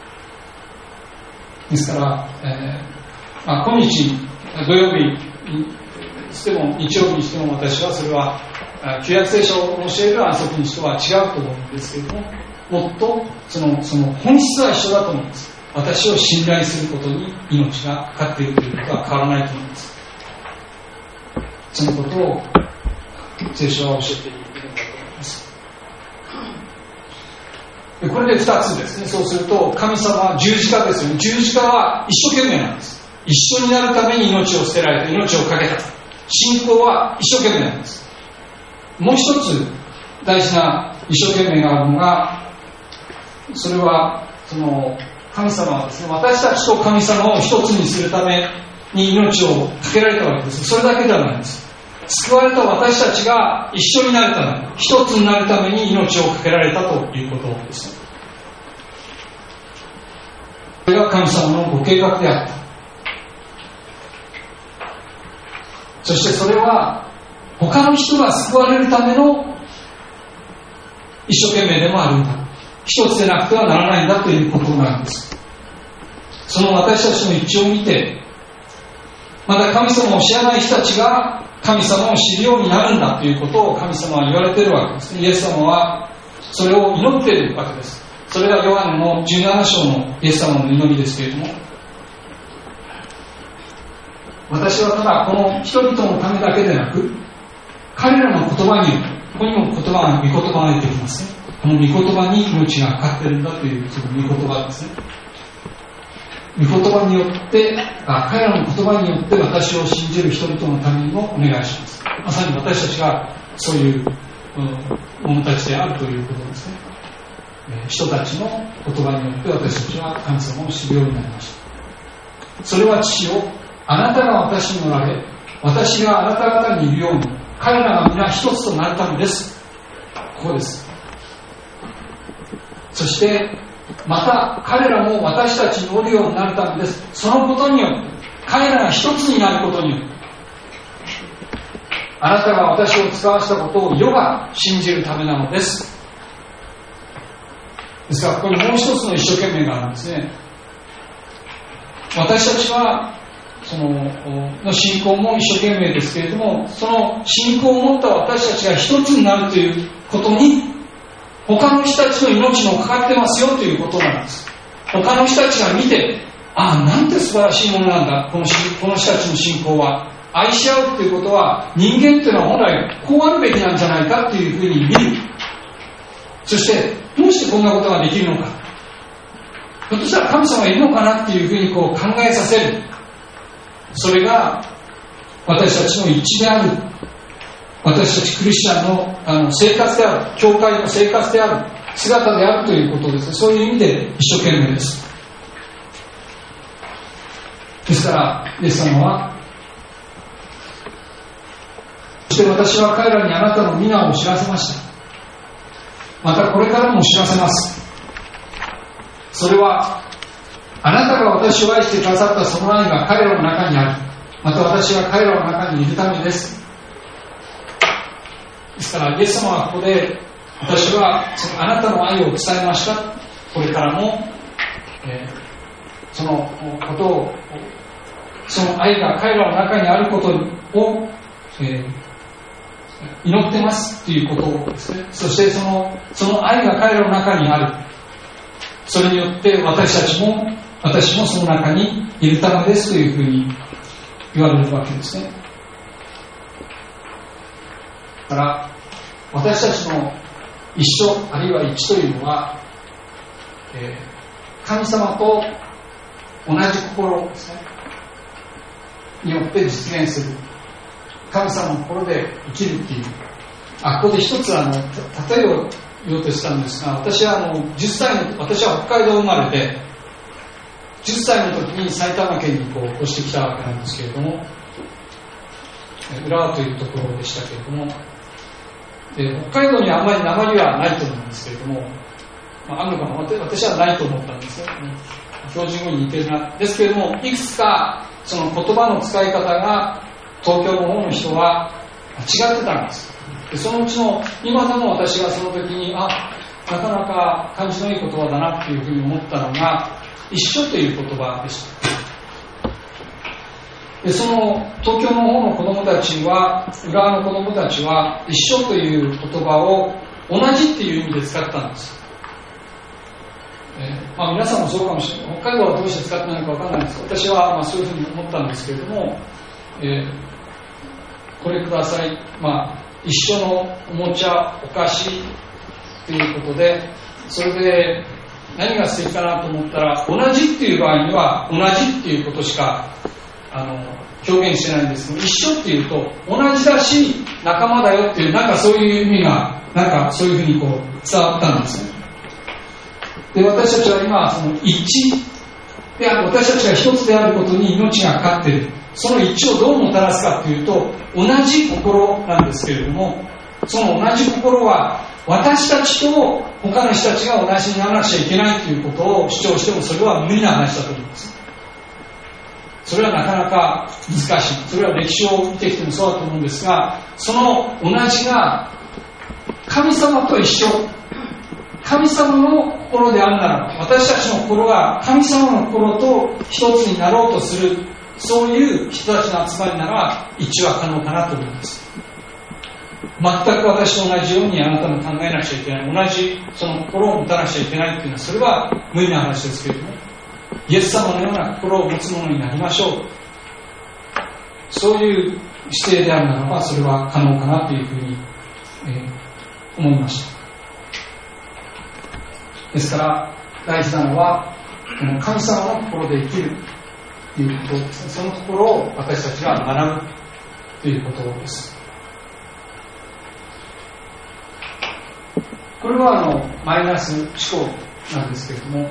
ですから、今日土曜日にしても日曜日にしても、私はそれは旧約聖書を教える安息日とは違うと思うんですけれども、もっとその本質は一緒だと思います。私を信頼することに命がかかっているということは変わらないと思います。そのことを聖書は教えているんだと思います。これで2つですね。そうすると、神様は十字架ですよね。十字架は一生懸命なんです。一緒になるために命を捨てられた、命をかけた。信仰は一生懸命なんです。もう一つ大事な一生懸命があるのが、それはその神様はですね、私たちと神様を一つにするために命をかけられたわけです。それだけではないんです。救われた私たちが一緒になるため、一つになるために命をかけられたということです。それが神様のご計画であった。そしてそれは他の人が救われるための一生懸命でもあるんだ。一つでなくてはならないんだということなんです。その私たちの一致を見て、まだ神様を知らない人たちが神様を知るようになるんだということを神様は言われているわけです。イエス様はそれを祈っているわけです。それがヨハネの17章のイエス様の祈りですけれども、私はただこの人々のためだけでなく、彼らの言葉によって、ここにも御言葉が出てきますね。この御言葉に命がかかっているんだというその御言葉ですね。御言葉によって、彼らの言葉によって私を信じる人々のためにもお願いします。まさに私たちがそういう者たちであるということですね。人たちの言葉によって私たちは神様を知るようになりました。それは父よ、あなたが私におられ、私があなた方にいるように、彼らが皆一つとなるためです。ここです。そしてまた彼らも私たちにおるようになるためです。そのことによって、彼らが一つになることによって、あなたが私を使わしたことを世が信じるためなのです。ですから、ここにもう一つの一生懸命があるんですね。私たちはその信仰も一生懸命ですけれども、その信仰を持った私たちが一つになるということに、他の人たちの命もかかってますよということなんです。 他の人たちが見て、なんて素晴らしいものなんだ、この人たちの信仰は。愛し合うっていうことは、人間っていうのは本来こうあるべきなんじゃないかっていうふうに見る。そして、どうしてこんなことができるのか。ひょっとしたら神様がいるのかなっていうふうに考えさせる。それが私たちの一である。私たちクリスチャンの生活である。教会の生活である。姿であるということです。そういう意味で一生懸命です。ですから、イエス様は、そして私は彼らにあなたの皆を知らせました。またこれからも知らせます。それは、あなたが私を愛してくださったその愛が彼らの中にある。また私が彼らの中にいるためです。ですから、イエス様はここで、私はそのあなたの愛を伝えました。これからも、そのことを、その愛が彼らの中にあることを、祈ってますということをですね。そしてその愛が彼らの中にある。それによって私もその中にいるためですというふうに言われるわけですね。だから私たちの一緒あるいは一致というのは、神様と同じ心ですねによって実現する。神様の心で生きるっていう。ここで一つ例えを言おうとしたんですが、私は私は北海道生まれで、10歳の時に埼玉県に越してきたわけなんですけれども、浦和というところでしたけれども、北海道にはあんまり訛りはないと思うんですけれども、あるのかな、私はないと思ったんですよ。標準語に似てるな。ですけれども、いくつかその言葉の使い方が東京の方の人は違ってたんです。でそのうちの今でも私がその時になかなか感じのいい言葉だなっていうふうに思ったのが一緒という言葉でした。でその東京の方の子供たちは、浦和の子供たちは一緒という言葉を同じっていう意味で使ったんです。皆さんもそうかもしれない。北海道はどうして使ってないのか分からないんです。私はそういうふうに思ったんですけれども、これください。一緒のおもちゃ、お菓子ということで、それで何が素敵かなと思ったら、同じっていう場合には同じっていうことしか表現してないんですけど、一緒っていうと同じだし仲間だよっていう、そういう意味がそういうふうに伝わったんですね。で、私たちは今その一致で、私たちが一つであることに命がかかっている。その一致をどうもたらすかというと、同じ心なんですけれども、その同じ心は私たちと他の人たちが同じにならなくちゃいけないということを主張しても、それは無理な話だと思います。それはなかなか難しい。それは歴史を見てきてもそうだと思うんですが、その同じが神様と一緒、神様の心であるなら、私たちの心が神様の心と一つになろうとする、そういう人たちの集まりなら一致は可能かなと思います。全く私と同じようにあなたも考えなくちゃいけない、同じその心を持たなくちゃいけないっていうのは、それは無理な話ですけれども、イエス様のような心を持つ者になりましょう。そういう姿勢であるならば、それは可能かなというふうに、思いました。ですから大事なのは、この神様の心で生きるということですね。その心を私たちが学ぶということです。これはマイナス思考なんですけれども、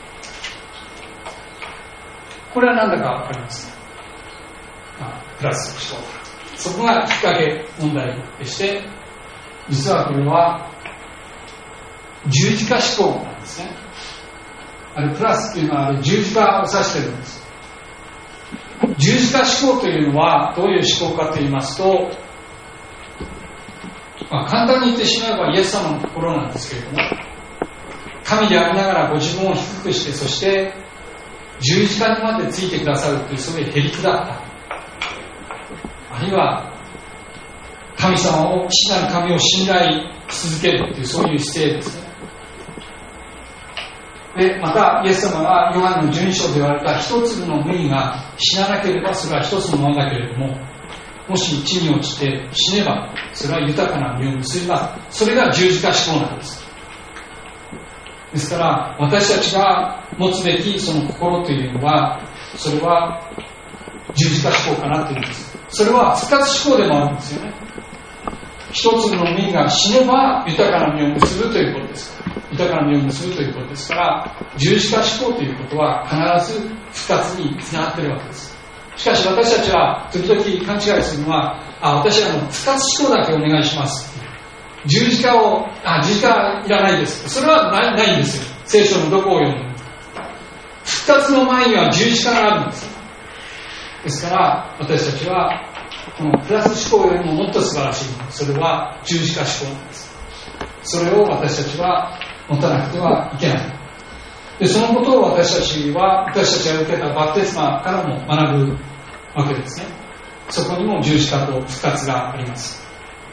これは何だかわかりますか？プラス思考。そこがきっかけ問題でして、実はこれは十字架思考なんですね。プラスというのは十字架を指しているんです。十字架思考というのはどういう思考かと言いますと、簡単に言ってしまえばイエス様の心なんですけれども、神でありながらご自分を低くして、そして十字架にまでついてくださるという、そういうへりくだった、あるいは神様を、父なる神を信頼し続けるという、そういう姿勢ですね。 でまたイエス様がヨハネの12章で言われた一粒の麦が死ななければそれは一つのものだけれども、もし地に落ちて死ねばそれは豊かな実を結びます。それが十字架志向なんです。ですから私たちが持つべきその心というのは、それは十字架志向かなというんです。それは復活志向でもあるんですよね。一粒の実が死ねば豊かな実を結ぶということです。豊かな実を結ぶということですから、十字架志向ということは必ず復活につながっているわけです。しかし私たちは時々勘違いするのは、私は復活志向だけお願いします。十字架いらないです。それはないんですよ。聖書のどこを読むの。復活の前には十字架があるんです。ですから私たちはこのプラス思考よりももっと素晴らしいもの、それは十字架思考なんです。それを私たちは持たなくてはいけない。でそのことを私たちが受けたバプテスマからも学ぶわけですね。そこにも十字架と復活があります。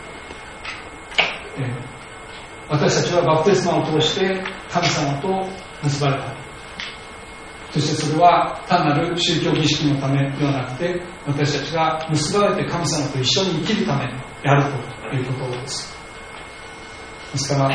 私たちはバプテスマを通して神様と結ばれた。そしてそれは単なる宗教儀式のためではなくて、私たちが結ばれて神様と一緒に生きるためであるということです。ですから、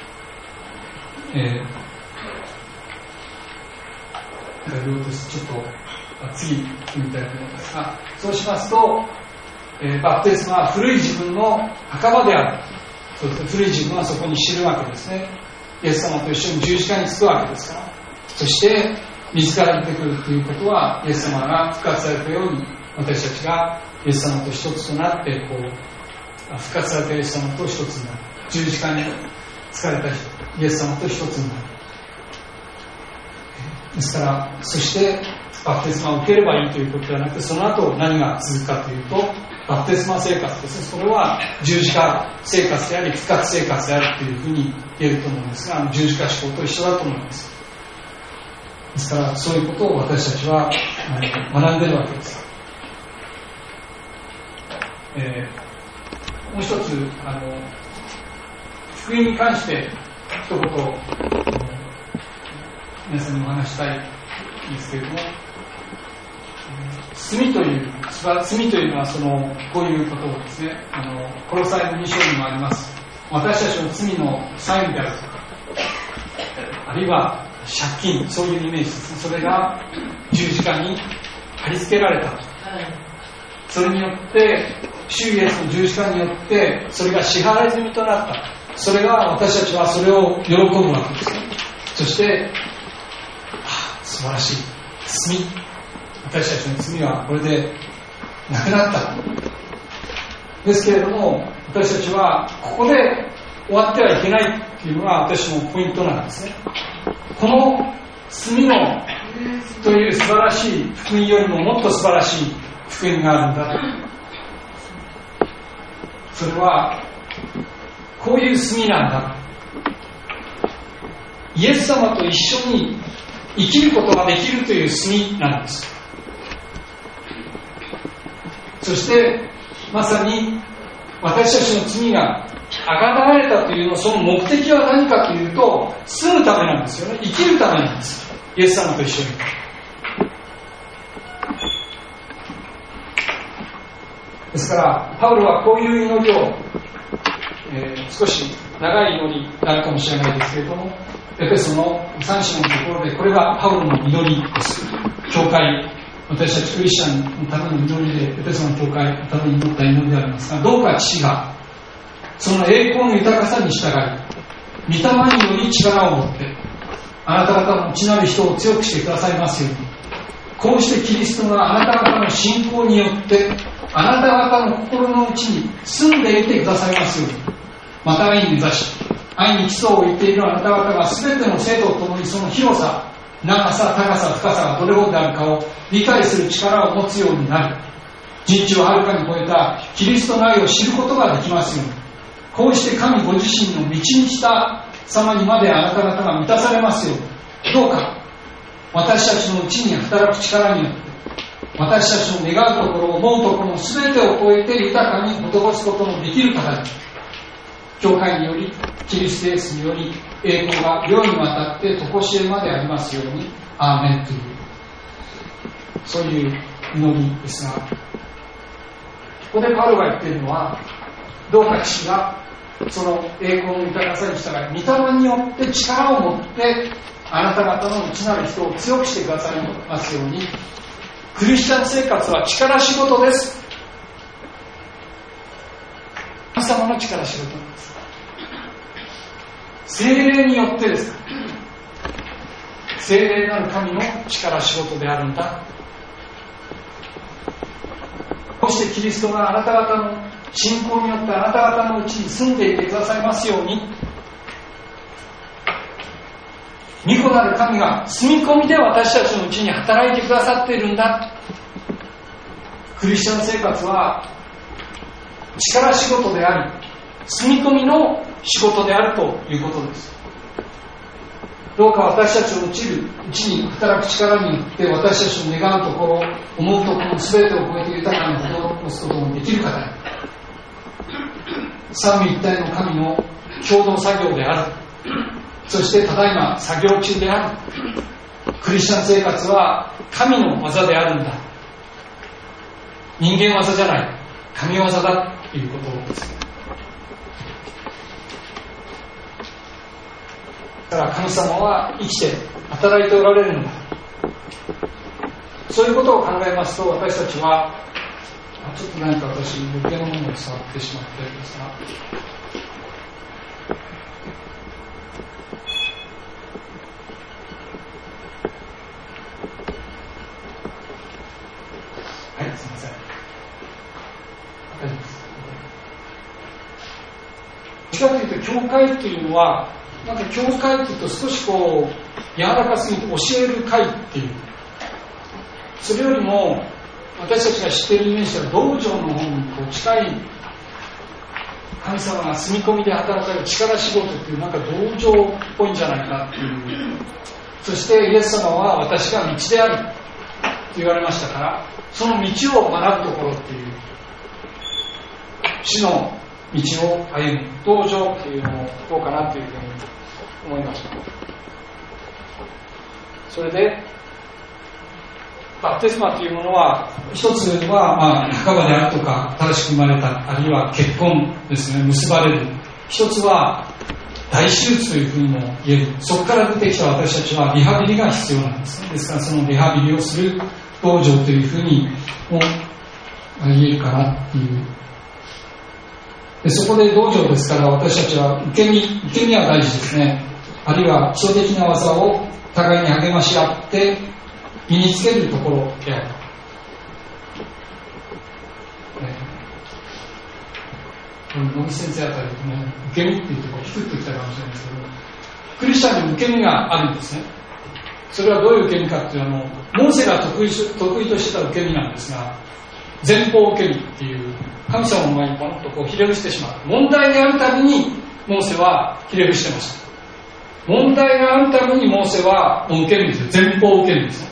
ちょっと次見たいと思いますが、そうしますと、バプテスマは古い自分の墓場である。そうですね、古い自分はそこに知るわけですね。イエス様と一緒に十字架につくわけですから。そして水から出てくるということは、イエス様が復活されたように、私たちがイエス様と一つとなって復活されたイエス様と一つになる。十字架につかれたイエス様と一つになる。ですから、そしてバプテスマを受ければいいということではなくて、その後何が続くかというと、バプテスマ生活ですね。それは十字架生活であり復活生活であるというふうに言えると思うんですが、十字架思考と一緒だと思います。ですからそういうことを私たちは学んでいるわけです。もう一つ福音に関して一言皆さんにお話したいんですけれども、罪というのはこういうことをですね、コロサイの2章にもあります。私たちの罪の債務であるとか、あるいは借金、そういうイメージですね。それが十字架に貼り付けられた。それによって主イエスの十字架によってそれが支払い済みとなった。それが私たちはそれを喜ぶわけです。そして素晴らしい罪、私たちの罪はこれでなくなった。ですけれども私たちはここで終わってはいけないっていうのが私のポイントなんですね。この罪のという素晴らしい福音よりももっと素晴らしい福音があるんだ。それはこういう罪なんだ。イエス様と一緒に生きることができるという罪なんです。そしてまさに私たちの罪があがなわれたというのその目的は何かというと、住むためなんですよね。生きるためなんです。イエス様と一緒に。ですからパウロはこういう祈りを、少し長い祈りになるかもしれないですけれども、エペソの3章のところで、これがパウロの祈りです。教会、私たちクリスチャンのための祈りで、エペソの教会のために祈った祈りでありますが、どうか父がその栄光の豊かさに従い、御霊により力を持ってあなた方の内なる人を強くしてくださいますように、こうしてキリストがあなた方の信仰によってあなた方の心の内に住んでいてくださいますように、また愛に目指し愛に基礎を置いているあなた方が全ての生徒とともにその広さ、長さ、高さ、深さがどれほどであるかを理解する力を持つようになり、人知をはるかに超えたキリストの愛を知ることができますように、こうして神ご自身の道にした様にまであなた方が満たされますように、どうか私たちのうちに働く力によって私たちの願うところ、思うところの全てを超えて豊かに施すことのできる方に、 教会により、キリストイエスにより、栄光が世にわたって常しえまでありますように、アーメンという、そういう祈りですが、ここでパウロが言っているのは、どうか父がその栄光の豊かさに従い、御霊によって力を持ってあなた方の内なる人を強くしてくださいますように、クリスチャン生活は力仕事です。神様の力仕事なんです。聖霊によってです。聖霊なる神の力仕事であるんだ。こうしてキリストがあなた方の信仰によってあなた方のうちに住んでいてくださいますように、御子なる神が住み込みで私たちのうちに働いてくださっているんだ。クリスチャン生活は力仕事であり、住み込みの仕事であるということです。どうか私たちのうちに働く力によって私たちの願うところ、思うところ全てを超えて豊かなことを持つことのできる方に、三位一体の神の共同作業である。そしてただいま作業中である。クリスチャン生活は神の技であるんだ。人間技じゃない、神技だということです。だから神様は生きて働いておられるのだ。そういうことを考えますと、私たちはちょっと何か私余計なものを触ってしまっているんですが、はい、すみません。大丈夫です。どちらかというと教会っていうのは、なんか教会っていうと少しこう柔らかすぎて教える会っていう、それよりも私たちが知っているイメージは道場の方にこう近い、神様が住み込みで働かれる力仕事っていう、なんか道場っぽいんじゃないかっていう。そしてイエス様は私が道であると言われましたから、その道を学ぶところっていう、死の道を歩む道場っていうのをどうかなというふうに思いました。それでバプテスマというものは、一つは墓場であるとか、新しく生まれた、あるいは結婚ですね、結ばれる。一つは大手術というふうにも言える。そこから出てきた私たちはリハビリが必要なんです。ですからそのリハビリをする道場というふうにも言えるかなっていう。でそこで道場ですから、私たちは受け身は大事ですね。あるいは基礎的な技を互いに励まし合って身につけるところである。野木先生あたりね、受け身っていうところ低くきたかもしれないですけど、クリスチャンに受け身があるんですね。それはどういう受け身かっていうのは、モーセが得意としてた受け身なんですが、前方受け身っていう、神様の前にポンとこうひれ伏してしまう。問題があるたびにモーセはひれ伏してました。問題があるたびにモーセは受け身ですよ。前方受け身ですよ。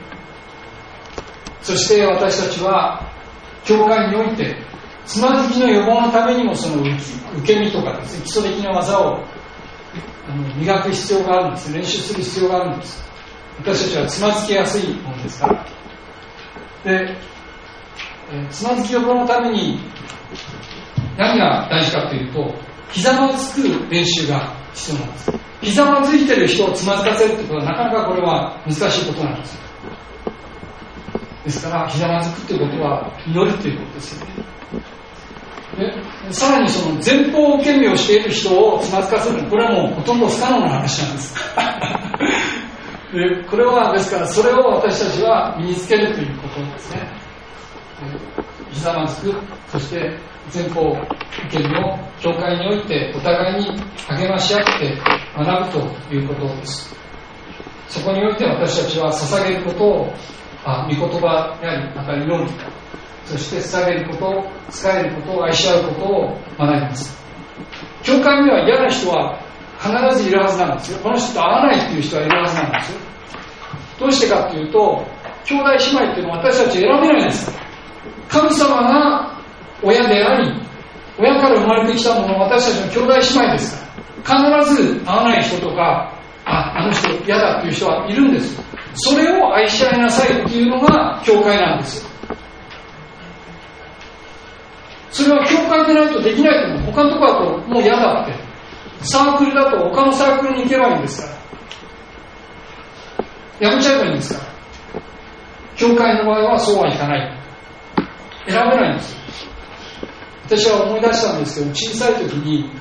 そして私たちは教会においてつまずきの予防のためにも、その受け身とかですね、基礎的な技を磨く必要があるんです。練習する必要があるんです。私たちはつまずきやすいものですから。で、つまずき予防のために何が大事かというと、ひざまずく練習が必要なんです。ひざまずいてる人をつまずかせるということは、なかなかこれは難しいことなんですよ。ですからひざまずくということは祈るということですよね。でさらにその前方受け身をしている人をつまずかせる、これはもうほとんど不可能な話なんですでこれはですから、それを私たちは身につけるということですね。ひざまずく、そして前方受け身を教会においてお互いに励まし合って学ぶということです。そこにおいて私たちは捧げることを、御言葉であり、また祈る、そして捧げること、仕えること、愛し合うことを学びます。教会には嫌な人は必ずいるはずなんですよ。この人と会わないっていう人はいるはずなんですよ。どうしてかっていうと、兄弟姉妹っていうのは私たち選べないんです。神様が親であり、 親から生まれてきたもの、私たちの兄弟姉妹ですから、必ず会わない人とか、あの人嫌だっていう人はいるんですよ。それを愛し合いなさいっていうのが教会なんですよ。それは教会でないとできないと思う。他のところだともう嫌だって。サークルだと他のサークルに行けばいいんですから。やめちゃえばいいんですから。教会の場合はそうはいかない。選べないんですよ。私は思い出したんですけど、小さい時に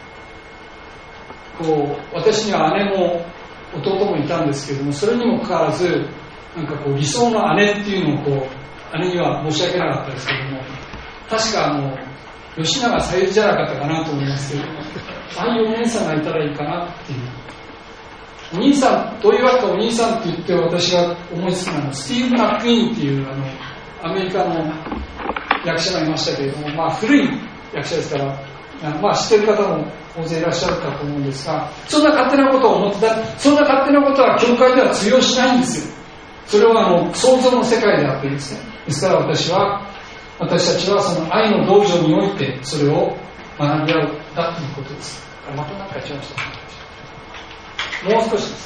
私には姉も弟もいたんですけれども、それにもかかわらず理想の姉っていうのを姉には申し訳なかったですけれども、確か吉永小百合じゃなかったかなと思いますけれども、ああいうお姉さんがいたらいいかなっていう。お兄さん、どういうわけかお兄さんって言って私が思いつくのはスティーブ・マック・イーンっていうアメリカの役者がいましたけれども、古い役者ですから、知ってる方も大勢いらっしゃるかと思うんですが、そんな勝手なことを思ってた。そんな勝手なことは教会では通用しないんですよ。それは創造の世界であってですね。ですから私たちはその愛の道場においてそれを学び合うんだということです。また何か言っちゃいました。もう少しです。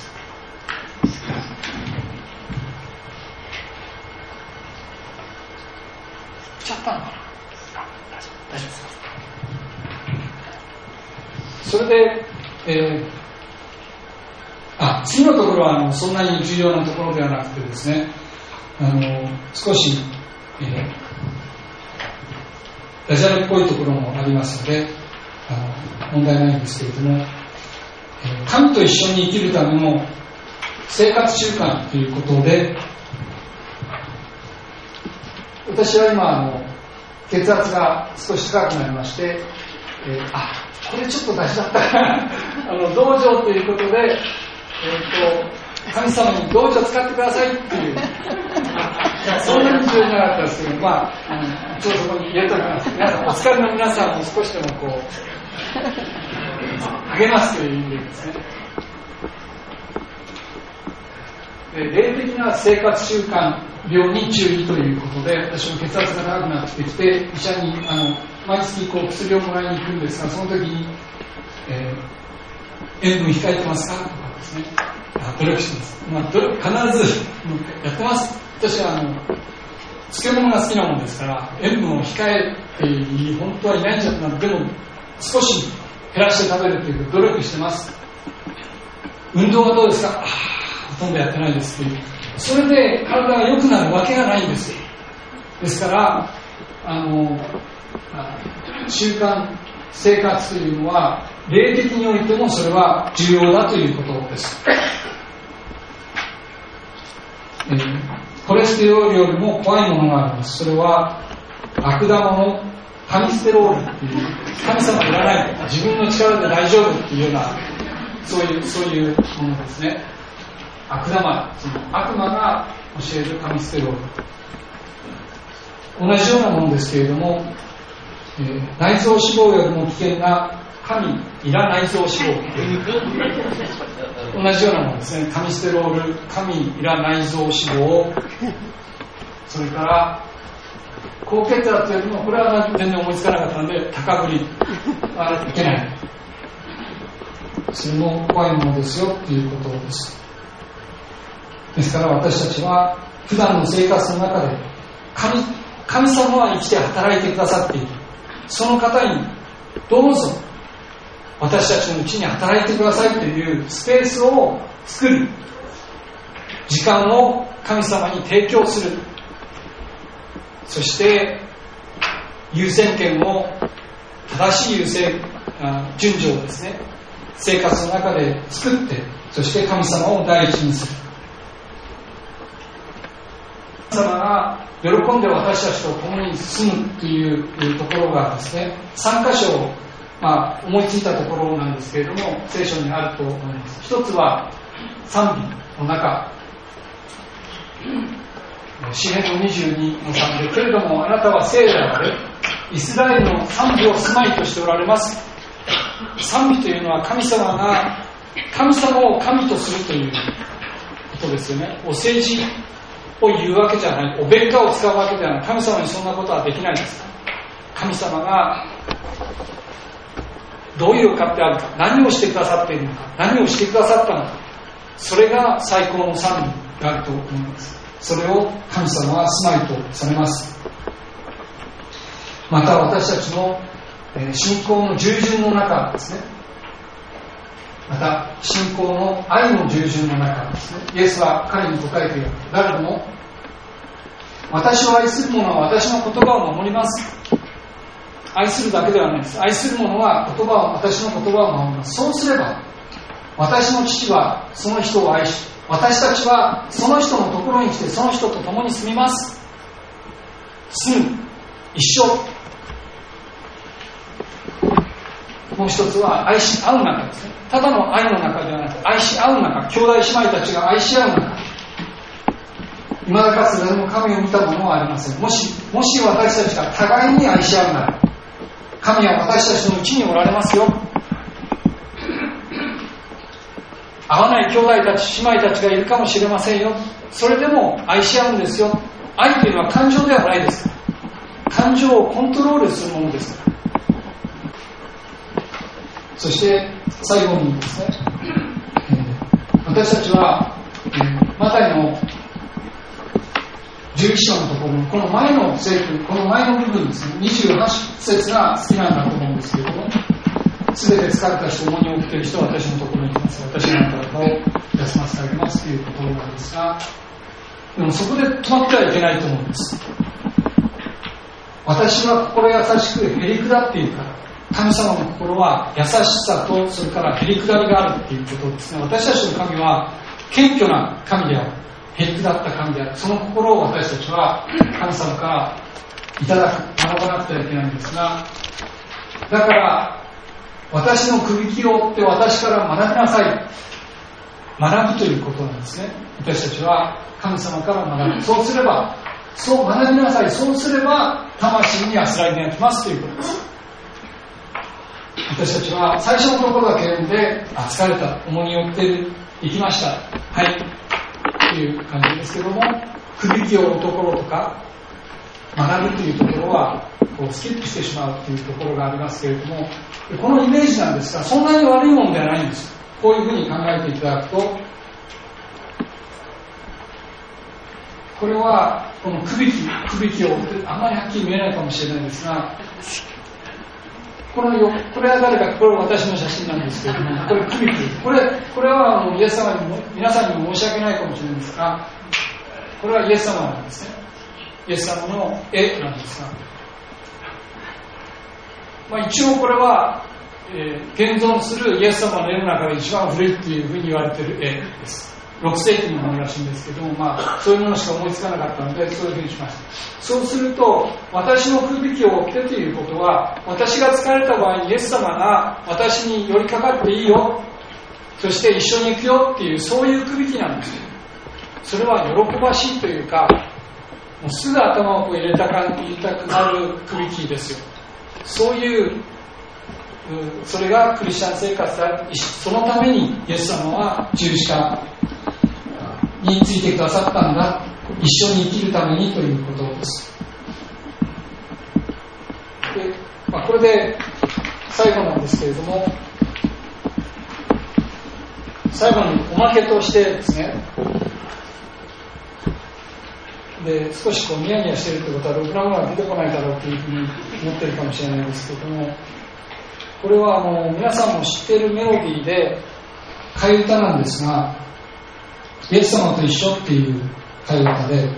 ちゃったのかな。大丈夫ですか。それで、次のところはそんなに重要なところではなくてですね、少し、ダジャレっぽいところもありますので問題ないんですけれども、神と一緒に生きるための生活習慣ということで、私は今血圧が少し高くなりまして、これちょっと大事だったから道場ということで、神様に道場使ってくださいっていうそんなに重要なかったですけど、ちょっとそこに入れておきます。皆さん、お疲れの皆さんも少しでも励ますという意味でですね。霊的な生活習慣病に注意ということで、私も血圧が高くなってきて、医者に毎月薬をもらいに行くんですが、その時に、塩分控えてますかとかですね、努力してます。必ずやってます。私は漬物が好きなものですから、塩分を控えて本当はいないんじゃないか、でも少し減らして食べるという努力してます。運動はどうですか？ほとんどやってないですっていう。それで体が良くなるわけがないんですよ。ですから習慣生活というのは霊的においてもそれは重要だということです。コレステロールよりも怖いものがあります。それは悪玉のカミステロールっていう、神様いらない、自分の力で大丈夫っていうようなそういうものですね。悪玉、悪魔が教えるカミステロール、同じようなものですけれども、内臓脂肪よりも危険な神イラ内臓脂肪という同じようなものですね。カミステロール、神イラ内臓脂肪、それから高血圧よりも、これは全然思いつかなかったので高ぶりはいけない、それも怖いものですよっていうことです。ですから私たちは普段の生活の中で神様は生きて働いてくださっている。その方にどうぞ私たちのうちに働いてくださいというスペースを作る、時間を神様に提供する、そして優先権を、正しい順序をですね、生活の中で作って、そして神様を第一にする。神様が喜んで私たちと共に住むというところがですね、3箇所、思いついたところなんですけれども、聖書にあると思います。一つは賛美の中、詩編の22の3で、けれどもあなたは聖であれ、イスラエルの賛美を住まいとしておられます。賛美というのは神様を神とするということですよね。お世辞を言うわけじゃない、おべっかを使うわけではない。神様にそんなことはできないです。神様がどういうかってあるか、何をしてくださっているのか、何をしてくださったのか、それが最高の賛美であると思います。それを神様は住まいとされます。また私たちの信仰の従順の中ですね、また信仰の愛の従順の中ですね、イエスは彼に答えている。誰でも私を愛する者は私の言葉を守ります。愛するだけではないです。愛する者は私の言葉を守ります。そうすれば私の父はその人を愛し、私たちはその人のところに来てその人と共に住みます。住む、一生。もう一つは愛し合う中ですね。ただの愛の中ではなく愛し合う中、兄弟姉妹たちが愛し合う中。未だかつて誰も神を見たものはありません。もし私たちが互いに愛し合うなら、神は私たちのうちにおられますよ。合わない兄弟たち姉妹たちがいるかもしれませんよ。それでも愛し合うんですよ。愛というのは感情ではないですから。感情をコントロールするものですから。そして最後にですね、私たちはマタイの11章のところのこの前の聖句、この前の部分ですね、28節が好きなんだと思うんですけれども、すべて疲れた人、重荷を負っている人は私のところに来ます。私があなた方を休ませてあげますというところなんですが、でもそこで止まってはいけないと思うんです。私は心優しくへりくだっているから。神様の心は優しさとそれからへりくだりがあるっていうことですね。私たちの神は謙虚な神である。へりくだった神である。その心を私たちは神様からいただく、学ばなくてはいけないんですが、だから私のくびきを追って私から学びなさい。学ぶということなんですね。私たちは神様から学ぶ。そうすれば、そう学びなさい。そうすれば魂に安らぎが来ますということです。私たちは最初のところだけ読んで、疲れた、重荷を負って行きました、はいという感じですけども、くびきを追うところとか学ぶというところはこうスキップしてしまうというところがありますけれども、このイメージなんですが、そんなに悪いものではないんです。こういうふうに考えていただくと、これはこのくびきを追ってあんまりはっきり見えないかもしれないですが、これは誰か、これは私の写真なんですけれども、これくびき、これはイエス様にも、皆さんにも申し訳ないかもしれないんですが、これはイエス様なんですね。イエス様の絵なんですが、一応これは、現存するイエス様の絵の中で一番古いっていうふうに言われている絵です。6世紀のものらしいんですけども、そういうものしか思いつかなかったのでそういうふうにしました。そうすると、私のくびきを追ってということは、私が疲れた場合にイエス様が私に寄りかかっていいよ、そして一緒に行くよっていう、そういうくびきなんですよ。それは喜ばしいというか、もうすぐ頭を入れたくなるくびきですよ。そういう、それがクリスチャン生活である。そのためにイエス様は十字架についてくださったんだ、一緒に生きるためにということです。で、これで最後なんですけれども、最後におまけとしてですね、で少しニヤニヤしているということはろくなものが出てこないだろうというふうに思っているかもしれないですけれども、これは皆さんも知っているメロディーで替え歌なんですが、イエス様と一緒っていう替え歌で、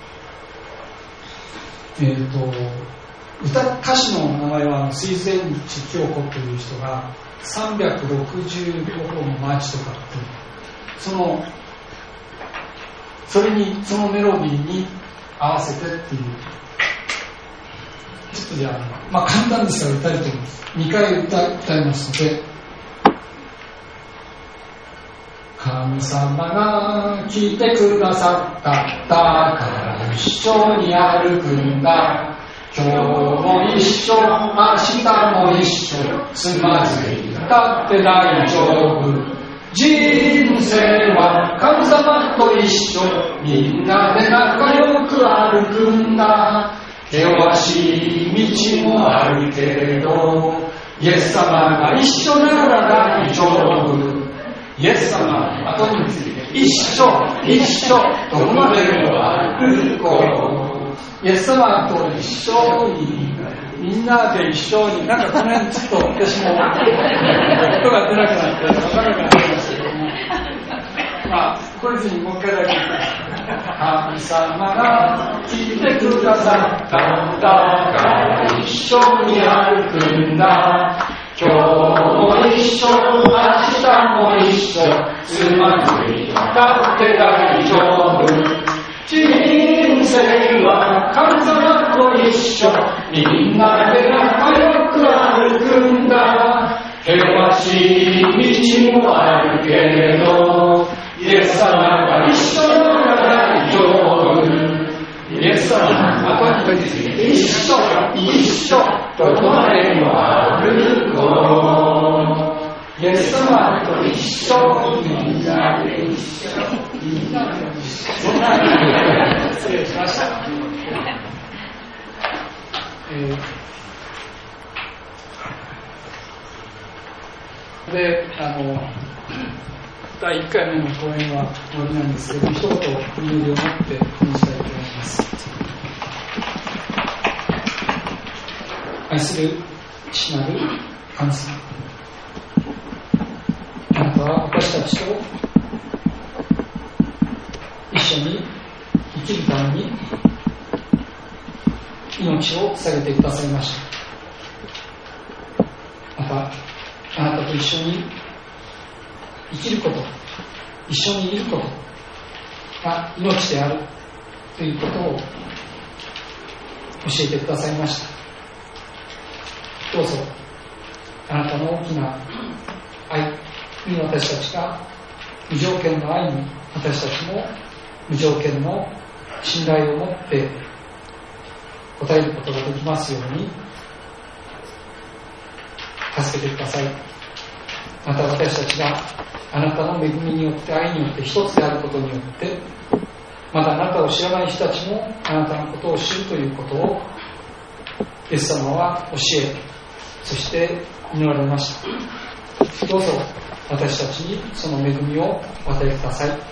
歌手の名前は水前寺京子という人が365本のマーチとかって、そのメロディーに合わせてっていう、ちょっとじゃあ、簡単ですから歌えると思います。2回歌いますので、神様が来てくださった、だから一緒に歩くんだ。今日も一緒、明日も一緒、つまずいたって大丈夫。人生は神様と一緒、みんなで仲良く歩くんだ。険しい道もあるけれど、イエス様が一緒なら大丈夫。イエス様の後について一緒どこまでも歩こう。イエス様と一緒に、みんなで一緒に、なんかこの辺ちょっと私も音が出なくなって分からなくなりましたけども、まあこれずにもう一回だけ神様が聞いてくださったんだから一緒に歩くんだ。今日も一緒、明日も一緒、つまずいたって大丈夫。人生は神様と一緒、みんなで仲良く歩くんだ。険しい道もあるけれど、イエス様が一緒なら大丈夫。イエス様が後について一緒どこまでも歩こう。イエス様と一緒、みんなで一緒、みんなで一緒。失礼しました。で、第1回目の講演は終わりなんですけど、一言祈りを持って話したいと思います。愛する父なる神様、あなたは私たちと一緒に生きるために命を捧げてくださいました。またあなたと一緒に生きること、一緒にいることが命であるということを教えてくださいました。どうぞあなたの大きな愛に私たちが無条件の愛に私たちも無条件の信頼を持って応えることができますように助けてください。また私たちがあなたの恵みによって愛によって一つであることによってまだあなたを知らない人たちもあなたのことを知るということをイエス様は教え、そして祈られました。どうぞ私たちにその恵みをお与えください。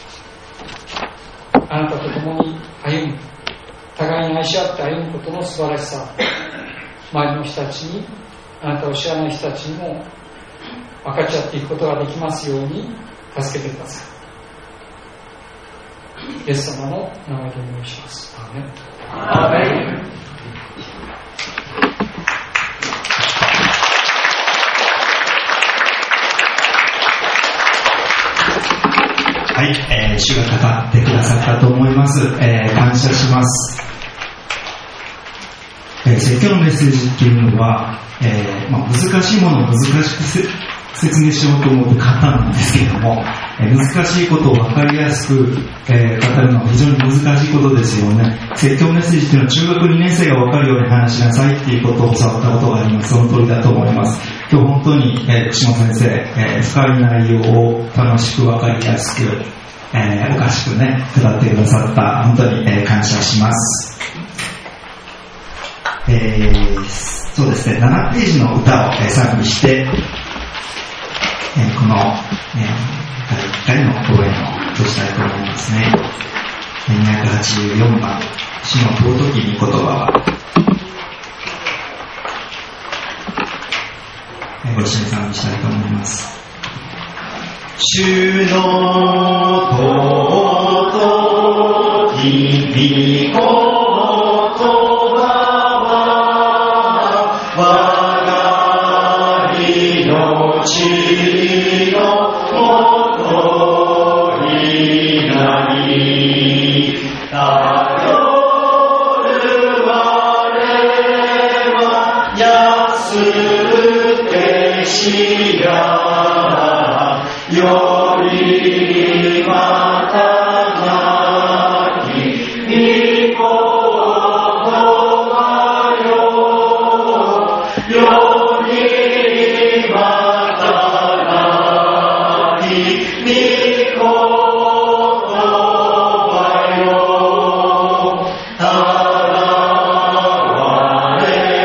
あなたと共に歩む、互いに愛し合って歩むことの素晴らしさ、周りの人たちに、あなたを知らない人たちにも分かち合っていくことができますように助けてください。イエス様の名前でお願いします。アーメン。アーメン。 はい、主が語ってくださったと思います。感謝します。説教のメッセージっていうのは、難しいものを難しく説明しようと思って語るんですけれども、難しいことを分かりやすく、語るのは非常に難しいことですよね。説教メッセージというのは中学2年生が分かるように話しなさいっていうことを教わったことがあります。その通りだと思います。今日本当に、串本先生、深い内容を楽しく分かりやすく、おかしくね語ってくださった。本当に、感謝します。そうですね、7ページの歌を、賛美して、この、第1回の講演をとしたいと思いますね。284番、主の尊き御言葉は、ご一緒に賛美したいと思います。主の尊き御言葉は、我が命のもとになり、頼る我は安てしやよりまたなき御言葉よ、よりまたなき御言葉よ、たらわれ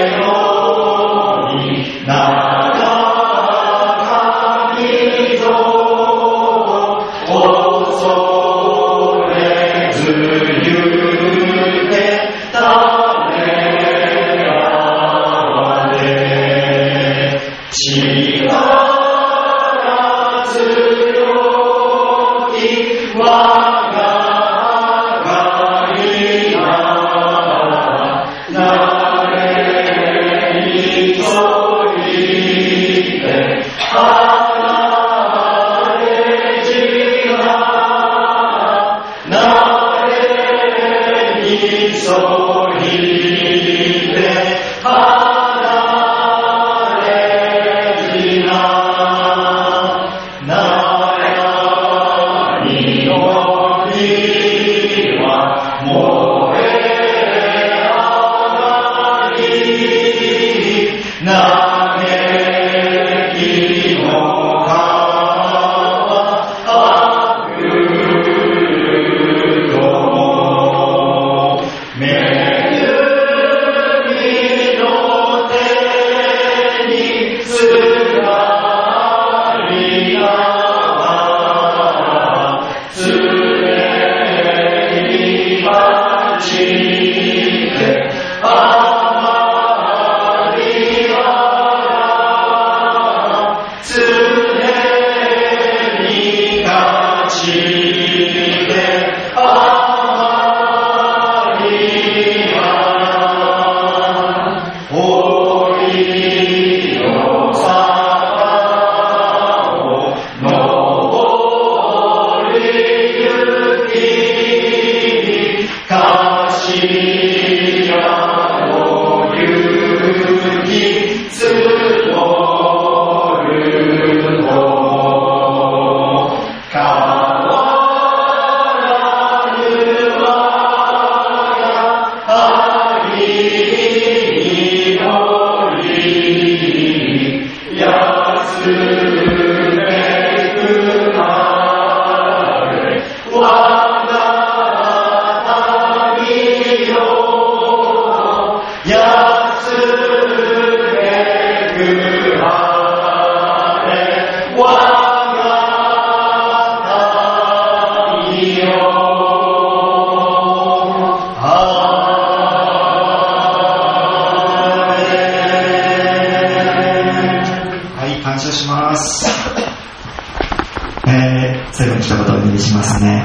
最後に一言お願いしますね。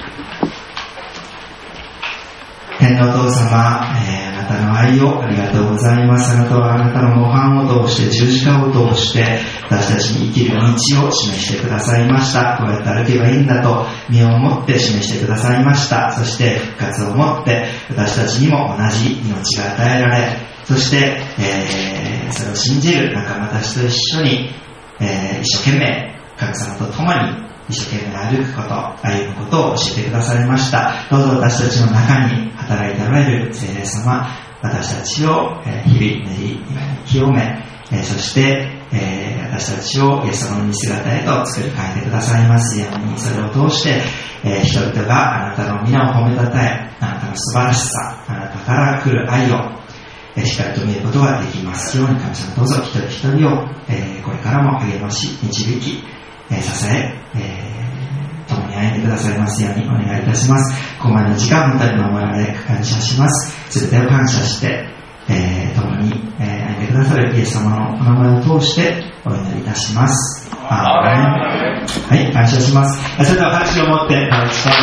天のお父様、あなたの愛をありがとうございます。あなたはあなたの模範を通して、十字架を通して私たちに生きる道を示してくださいました。こうやって歩けばいいんだと身をもって示してくださいました。そして復活をもって私たちにも同じ命が与えられ、そして、それを信じる仲間たちと一緒に、一生懸命神様と共に一生懸命歩くこと、歩むことを教えてくださいました。どうぞ私たちの中に働いておられる聖霊様、私たちを日々練り清め、そして私たちをイエス様の御姿へと作り変えてくださいますように、それを通して人々があなたの皆を褒めたたえ、あなたの素晴らしさ、あなたから来る愛をしっかりと見ることができますように、神様どうぞ一人一人をこれからも励まし導き支え共に歩んでくださいますようにお願いいたします。ここまでの時間本当に守られ感謝します。すべてを感謝して共に歩んでくださるイエス様のお名前を通してお祈りいたします。アーメン。はい、感謝します。それでは拍手を持ってお願いします。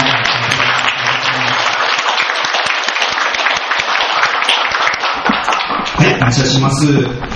はい、感謝します。